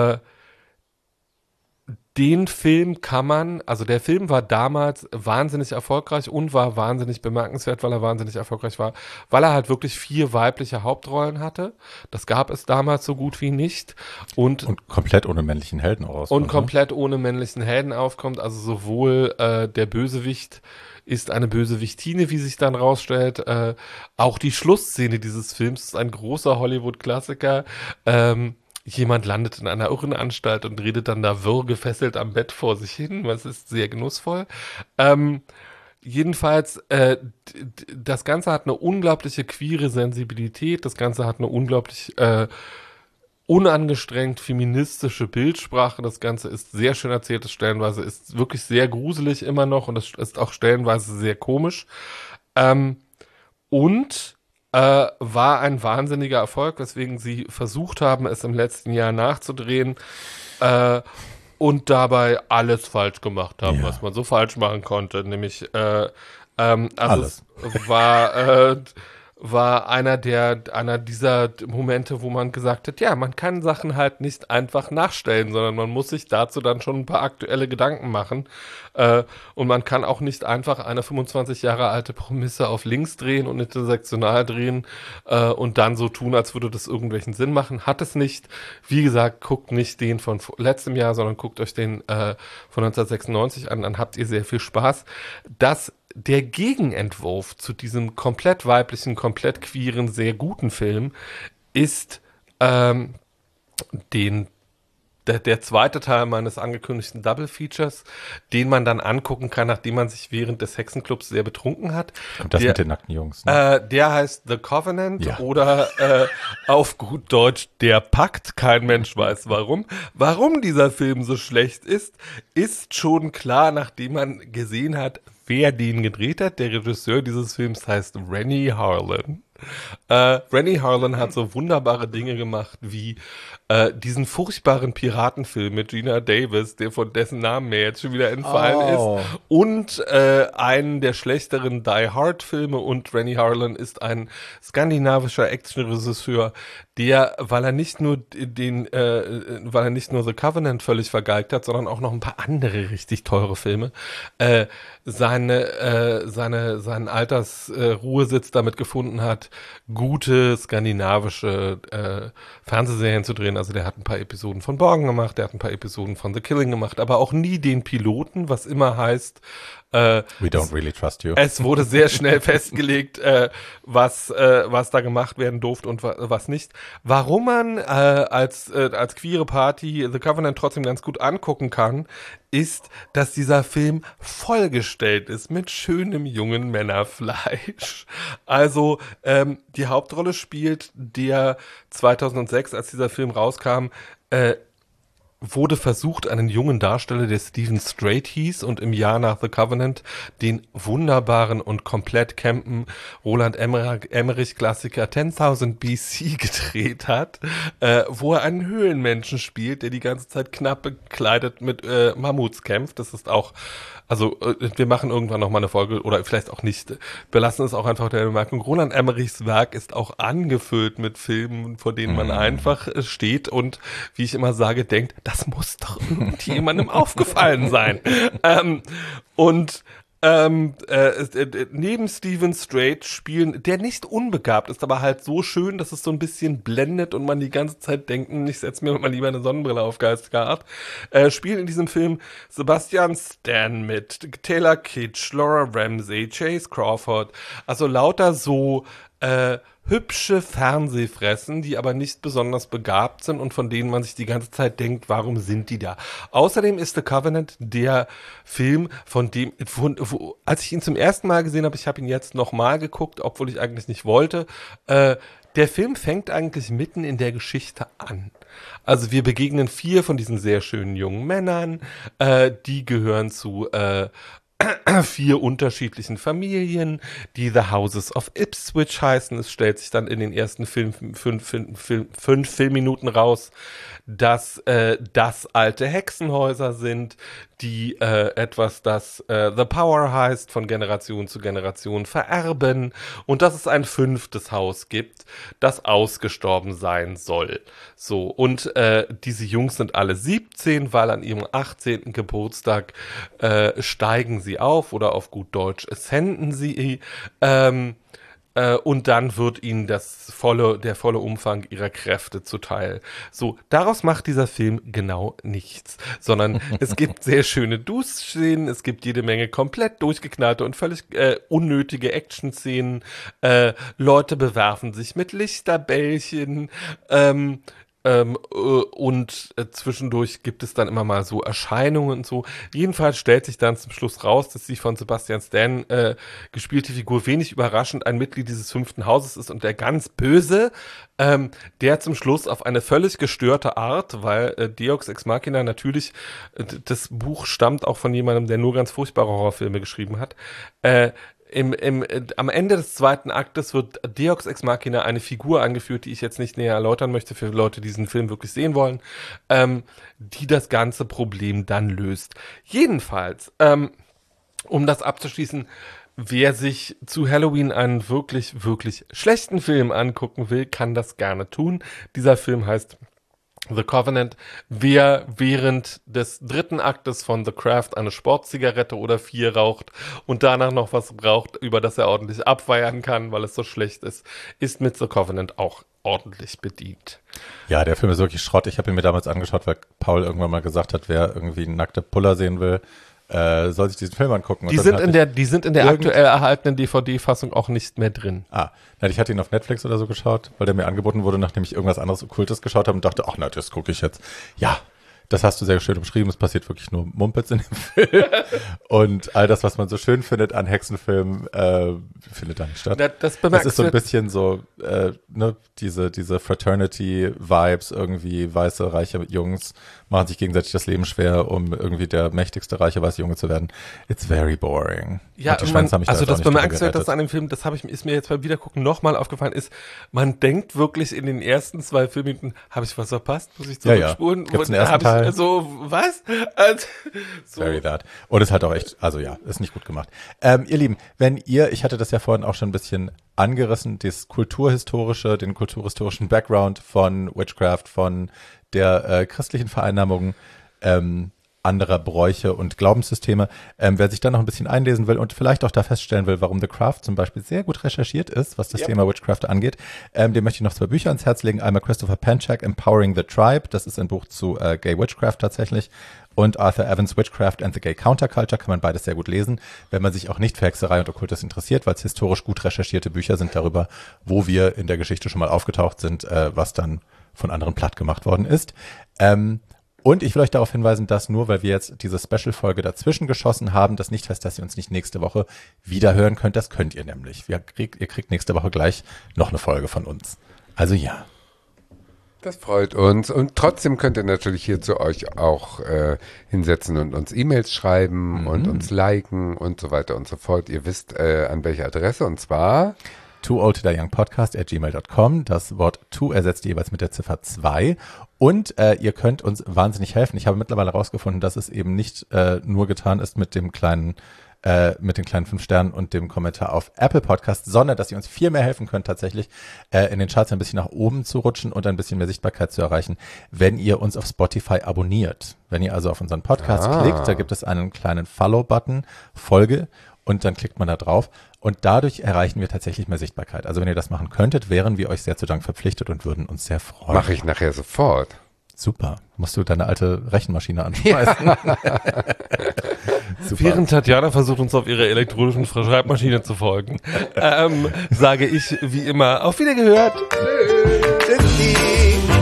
den Film kann man, also der Film war damals wahnsinnig erfolgreich und war wahnsinnig bemerkenswert, weil er wahnsinnig erfolgreich war, weil er halt wirklich 4 weibliche Hauptrollen hatte. Das gab es damals so gut wie nicht. Und komplett ohne männlichen Helden auskommt. Und komplett ohne männlichen Helden aufkommt. Also sowohl der Bösewicht ist eine Bösewichtine, wie sich dann rausstellt. Auch die Schlussszene dieses Films ist ein großer Hollywood-Klassiker. Jemand landet in einer Irrenanstalt und redet dann da wirr gefesselt am Bett vor sich hin. Das ist sehr genussvoll. Jedenfalls, das Ganze hat eine unglaubliche queere Sensibilität. Das Ganze hat eine unglaublich unangestrengt feministische Bildsprache. Das Ganze ist sehr schön erzählt. Das stellenweise ist wirklich sehr gruselig immer noch und es ist auch stellenweise sehr komisch. War ein wahnsinniger Erfolg, weswegen sie versucht haben, es im letzten Jahr nachzudrehen und dabei alles falsch gemacht haben, was man so falsch machen konnte. Nämlich, Alles. es war einer dieser Momente, wo man gesagt hat, ja, man kann Sachen halt nicht einfach nachstellen, sondern man muss sich dazu dann schon ein paar aktuelle Gedanken machen. Und man kann auch nicht einfach eine 25 Jahre alte Prämisse auf links drehen und intersektional drehen und dann so tun, als würde das irgendwelchen Sinn machen. Hat es nicht. Wie gesagt, guckt nicht den von letztem Jahr, sondern guckt euch den von 1996 an, dann habt ihr sehr viel Spaß. Der Gegenentwurf zu diesem komplett weiblichen, komplett queeren, sehr guten Film ist der zweite Teil meines angekündigten Double Features, den man dann angucken kann, nachdem man sich während des Hexenclubs sehr betrunken hat. Und das mit den nackten Jungs. Ne? Der heißt The Covenant oder auf gut Deutsch Der Pakt. Kein Mensch weiß warum. Warum dieser Film so schlecht ist schon klar, nachdem man gesehen hat, wer den gedreht hat. Der Regisseur dieses Films heißt Rennie Harlan. Rennie Harlan hat so wunderbare Dinge gemacht wie diesen furchtbaren Piratenfilm mit Gina Davis, der von dessen Namen mir jetzt schon wieder entfallen ist, und einen der schlechteren Die Hard Filme, und Rennie Harlan ist ein skandinavischer Actionregisseur, der, weil er nicht nur The Covenant völlig vergeigt hat, sondern auch noch ein paar andere richtig teure Filme, seinen Altersruhesitz damit gefunden hat, gute skandinavische Fernsehserien zu drehen. Also der hat ein paar Episoden von Borgen gemacht, der hat ein paar Episoden von The Killing gemacht, aber auch nie den Piloten, was immer heißt, We don't really trust you. es wurde sehr schnell festgelegt, was da gemacht werden durfte und was nicht. Warum man als queere Party The Covenant trotzdem ganz gut angucken kann, ist, dass dieser Film vollgestellt ist mit schönem jungen Männerfleisch. Also die Hauptrolle spielt der 2006, als dieser Film rauskam, wurde versucht, einen jungen Darsteller, der Stephen Strait hieß und im Jahr nach The Covenant den wunderbaren und komplett campen Roland Emmerich-Klassiker 10.000 BC gedreht hat, wo er einen Höhlenmenschen spielt, der die ganze Zeit knapp bekleidet mit Mammuts kämpft. Das ist auch, also wir machen irgendwann nochmal eine Folge, oder vielleicht auch nicht. Wir lassen es auch einfach der Bemerkung. Roland Emmerichs Werk ist auch angefüllt mit Filmen, vor denen man einfach steht und, wie ich immer sage, denkt, das muss doch irgendjemandem aufgefallen sein. Neben Stephen Strait spielen, der nicht unbegabt ist, aber halt so schön, dass es so ein bisschen blendet und man die ganze Zeit denkt, ich setze mir mal lieber eine Sonnenbrille auf, geistige Art, spielen in diesem Film Sebastian Stan mit, Taylor Kitsch, Laura Ramsey, Chase Crawford, also lauter so hübsche Fernsehfressen, die aber nicht besonders begabt sind und von denen man sich die ganze Zeit denkt, warum sind die da? Außerdem ist The Covenant der Film, als ich ihn zum ersten Mal gesehen habe, ich habe ihn jetzt nochmal geguckt, obwohl ich eigentlich nicht wollte, der Film fängt eigentlich mitten in der Geschichte an. Also wir begegnen 4 von diesen sehr schönen jungen Männern, die gehören zu 4 unterschiedlichen Familien, die The Houses of Ipswich heißen. Es stellt sich dann in den ersten 5 Filmminuten raus, dass das alte Hexenhäuser sind, die das The Power heißt, von Generation zu Generation vererben, und dass es ein 5. Haus gibt, das ausgestorben sein soll. So, und diese Jungs sind alle 17, weil an ihrem 18. Geburtstag steigen sie auf, oder auf gut Deutsch ascenden sie, und dann wird ihnen der volle Umfang ihrer Kräfte zuteil. So, daraus macht dieser Film genau nichts, sondern es gibt sehr schöne Duschszenen, es gibt jede Menge komplett durchgeknallte und völlig unnötige Action-Szenen, Leute bewerfen sich mit Lichterbällchen, und zwischendurch gibt es dann immer mal so Erscheinungen und so. Jedenfalls stellt sich dann zum Schluss raus, dass die von Sebastian Stan gespielte Figur wenig überraschend ein Mitglied dieses 5. Hauses ist und der ganz Böse, der zum Schluss auf eine völlig gestörte Art, weil Deus Ex Machina natürlich, das Buch stammt auch von jemandem, der nur ganz furchtbare Horrorfilme geschrieben hat, am Ende des 2. Aktes wird Deus Ex Machina eine Figur angeführt, die ich jetzt nicht näher erläutern möchte für Leute, die diesen Film wirklich sehen wollen, die das ganze Problem dann löst. Jedenfalls, um das abzuschließen, wer sich zu Halloween einen wirklich, wirklich schlechten Film angucken will, kann das gerne tun. Dieser Film heißt The Covenant. Wer während des 3. Aktes von The Craft eine Sportzigarette oder 4 raucht und danach noch was braucht, über das er ordentlich abfeiern kann, weil es so schlecht ist, ist mit The Covenant auch ordentlich bedient. Ja, der Film ist wirklich Schrott. Ich habe ihn mir damals angeschaut, weil Paul irgendwann mal gesagt hat, wer irgendwie nackte Puller sehen will, soll sich diesen Film angucken. Die sind in der aktuell erhaltenen DVD-Fassung auch nicht mehr drin. Ich hatte ihn auf Netflix oder so geschaut, weil der mir angeboten wurde, nachdem ich irgendwas anderes Okkultes geschaut habe und dachte, ach na, das gucke ich jetzt. Ja, das hast du sehr schön umschrieben. Es passiert wirklich nur Mumpitz in dem Film. Und all das, was man so schön findet an Hexenfilmen, findet da nicht statt. Das ist so ein bisschen so diese Fraternity-Vibes, irgendwie weiße, reiche Jungs machen sich gegenseitig das Leben schwer, um irgendwie der mächtigste, reiche, weiße Junge zu werden. It's very boring. Ja, und die Schwänze haben mich also da das jetzt auch nicht drüber Bemerkenswerte gerettet. an dem Film, ist mir jetzt beim Wiedergucken nochmal aufgefallen, ist, man denkt wirklich in den ersten 2 Filmminuten, habe ich was verpasst? Muss ich zurückspulen? Gibt's einen ersten Teil? Was? Also, so. Very that. Und ist halt auch echt, also ja, ist nicht gut gemacht. Ihr Lieben, ich hatte das ja vorhin auch schon ein bisschen angerissen, den kulturhistorischen Background von Witchcraft, von der christlichen Vereinnahmung anderer Bräuche und Glaubenssysteme. Wer sich da noch ein bisschen einlesen will und vielleicht auch da feststellen will, warum The Craft zum Beispiel sehr gut recherchiert ist, was das Thema Witchcraft angeht, dem möchte ich noch 2 Bücher ans Herz legen. Einmal Christopher Penchak, Empowering the Tribe, das ist ein Buch zu Gay Witchcraft tatsächlich, und Arthur Evans, Witchcraft and the Gay Counterculture, kann man beides sehr gut lesen, wenn man sich auch nicht für Hexerei und Okkultes interessiert, weil es historisch gut recherchierte Bücher sind darüber, wo wir in der Geschichte schon mal aufgetaucht sind, was dann von anderen platt gemacht worden ist. Und ich will euch darauf hinweisen, dass nur weil wir jetzt diese Special-Folge dazwischen geschossen haben, das nicht heißt, dass ihr uns nicht nächste Woche wieder hören könnt. Das könnt ihr nämlich. Ihr kriegt nächste Woche gleich noch eine Folge von uns. Also ja. Das freut uns. Und trotzdem könnt ihr natürlich hier zu euch auch hinsetzen und uns E-Mails schreiben und uns liken und so weiter und so fort. Ihr wisst, an welche Adresse, und zwar tooltodayoungpodcast@gmail.com. Das Wort to ersetzt ihr jeweils mit der Ziffer 2. Und ihr könnt uns wahnsinnig helfen. Ich habe mittlerweile herausgefunden, dass es eben nicht nur getan ist mit den kleinen 5 Sternen und dem Kommentar auf Apple Podcast, sondern dass ihr uns viel mehr helfen könnt, tatsächlich in den Charts ein bisschen nach oben zu rutschen und ein bisschen mehr Sichtbarkeit zu erreichen, wenn ihr uns auf Spotify abonniert. Wenn ihr also auf unseren Podcast klickt, da gibt es einen kleinen Follow-Button, Folge, und dann klickt man da drauf und dadurch erreichen wir tatsächlich mehr Sichtbarkeit. Also wenn ihr das machen könntet, wären wir euch sehr zu Dank verpflichtet und würden uns sehr freuen. mache ich nachher sofort. Super. Musst du deine alte Rechenmaschine anschmeißen? Super. Während Tatjana versucht, uns auf ihrer elektronischen Schreibmaschine zu folgen, sage ich wie immer, auf Wiedergehört. Tschüssi.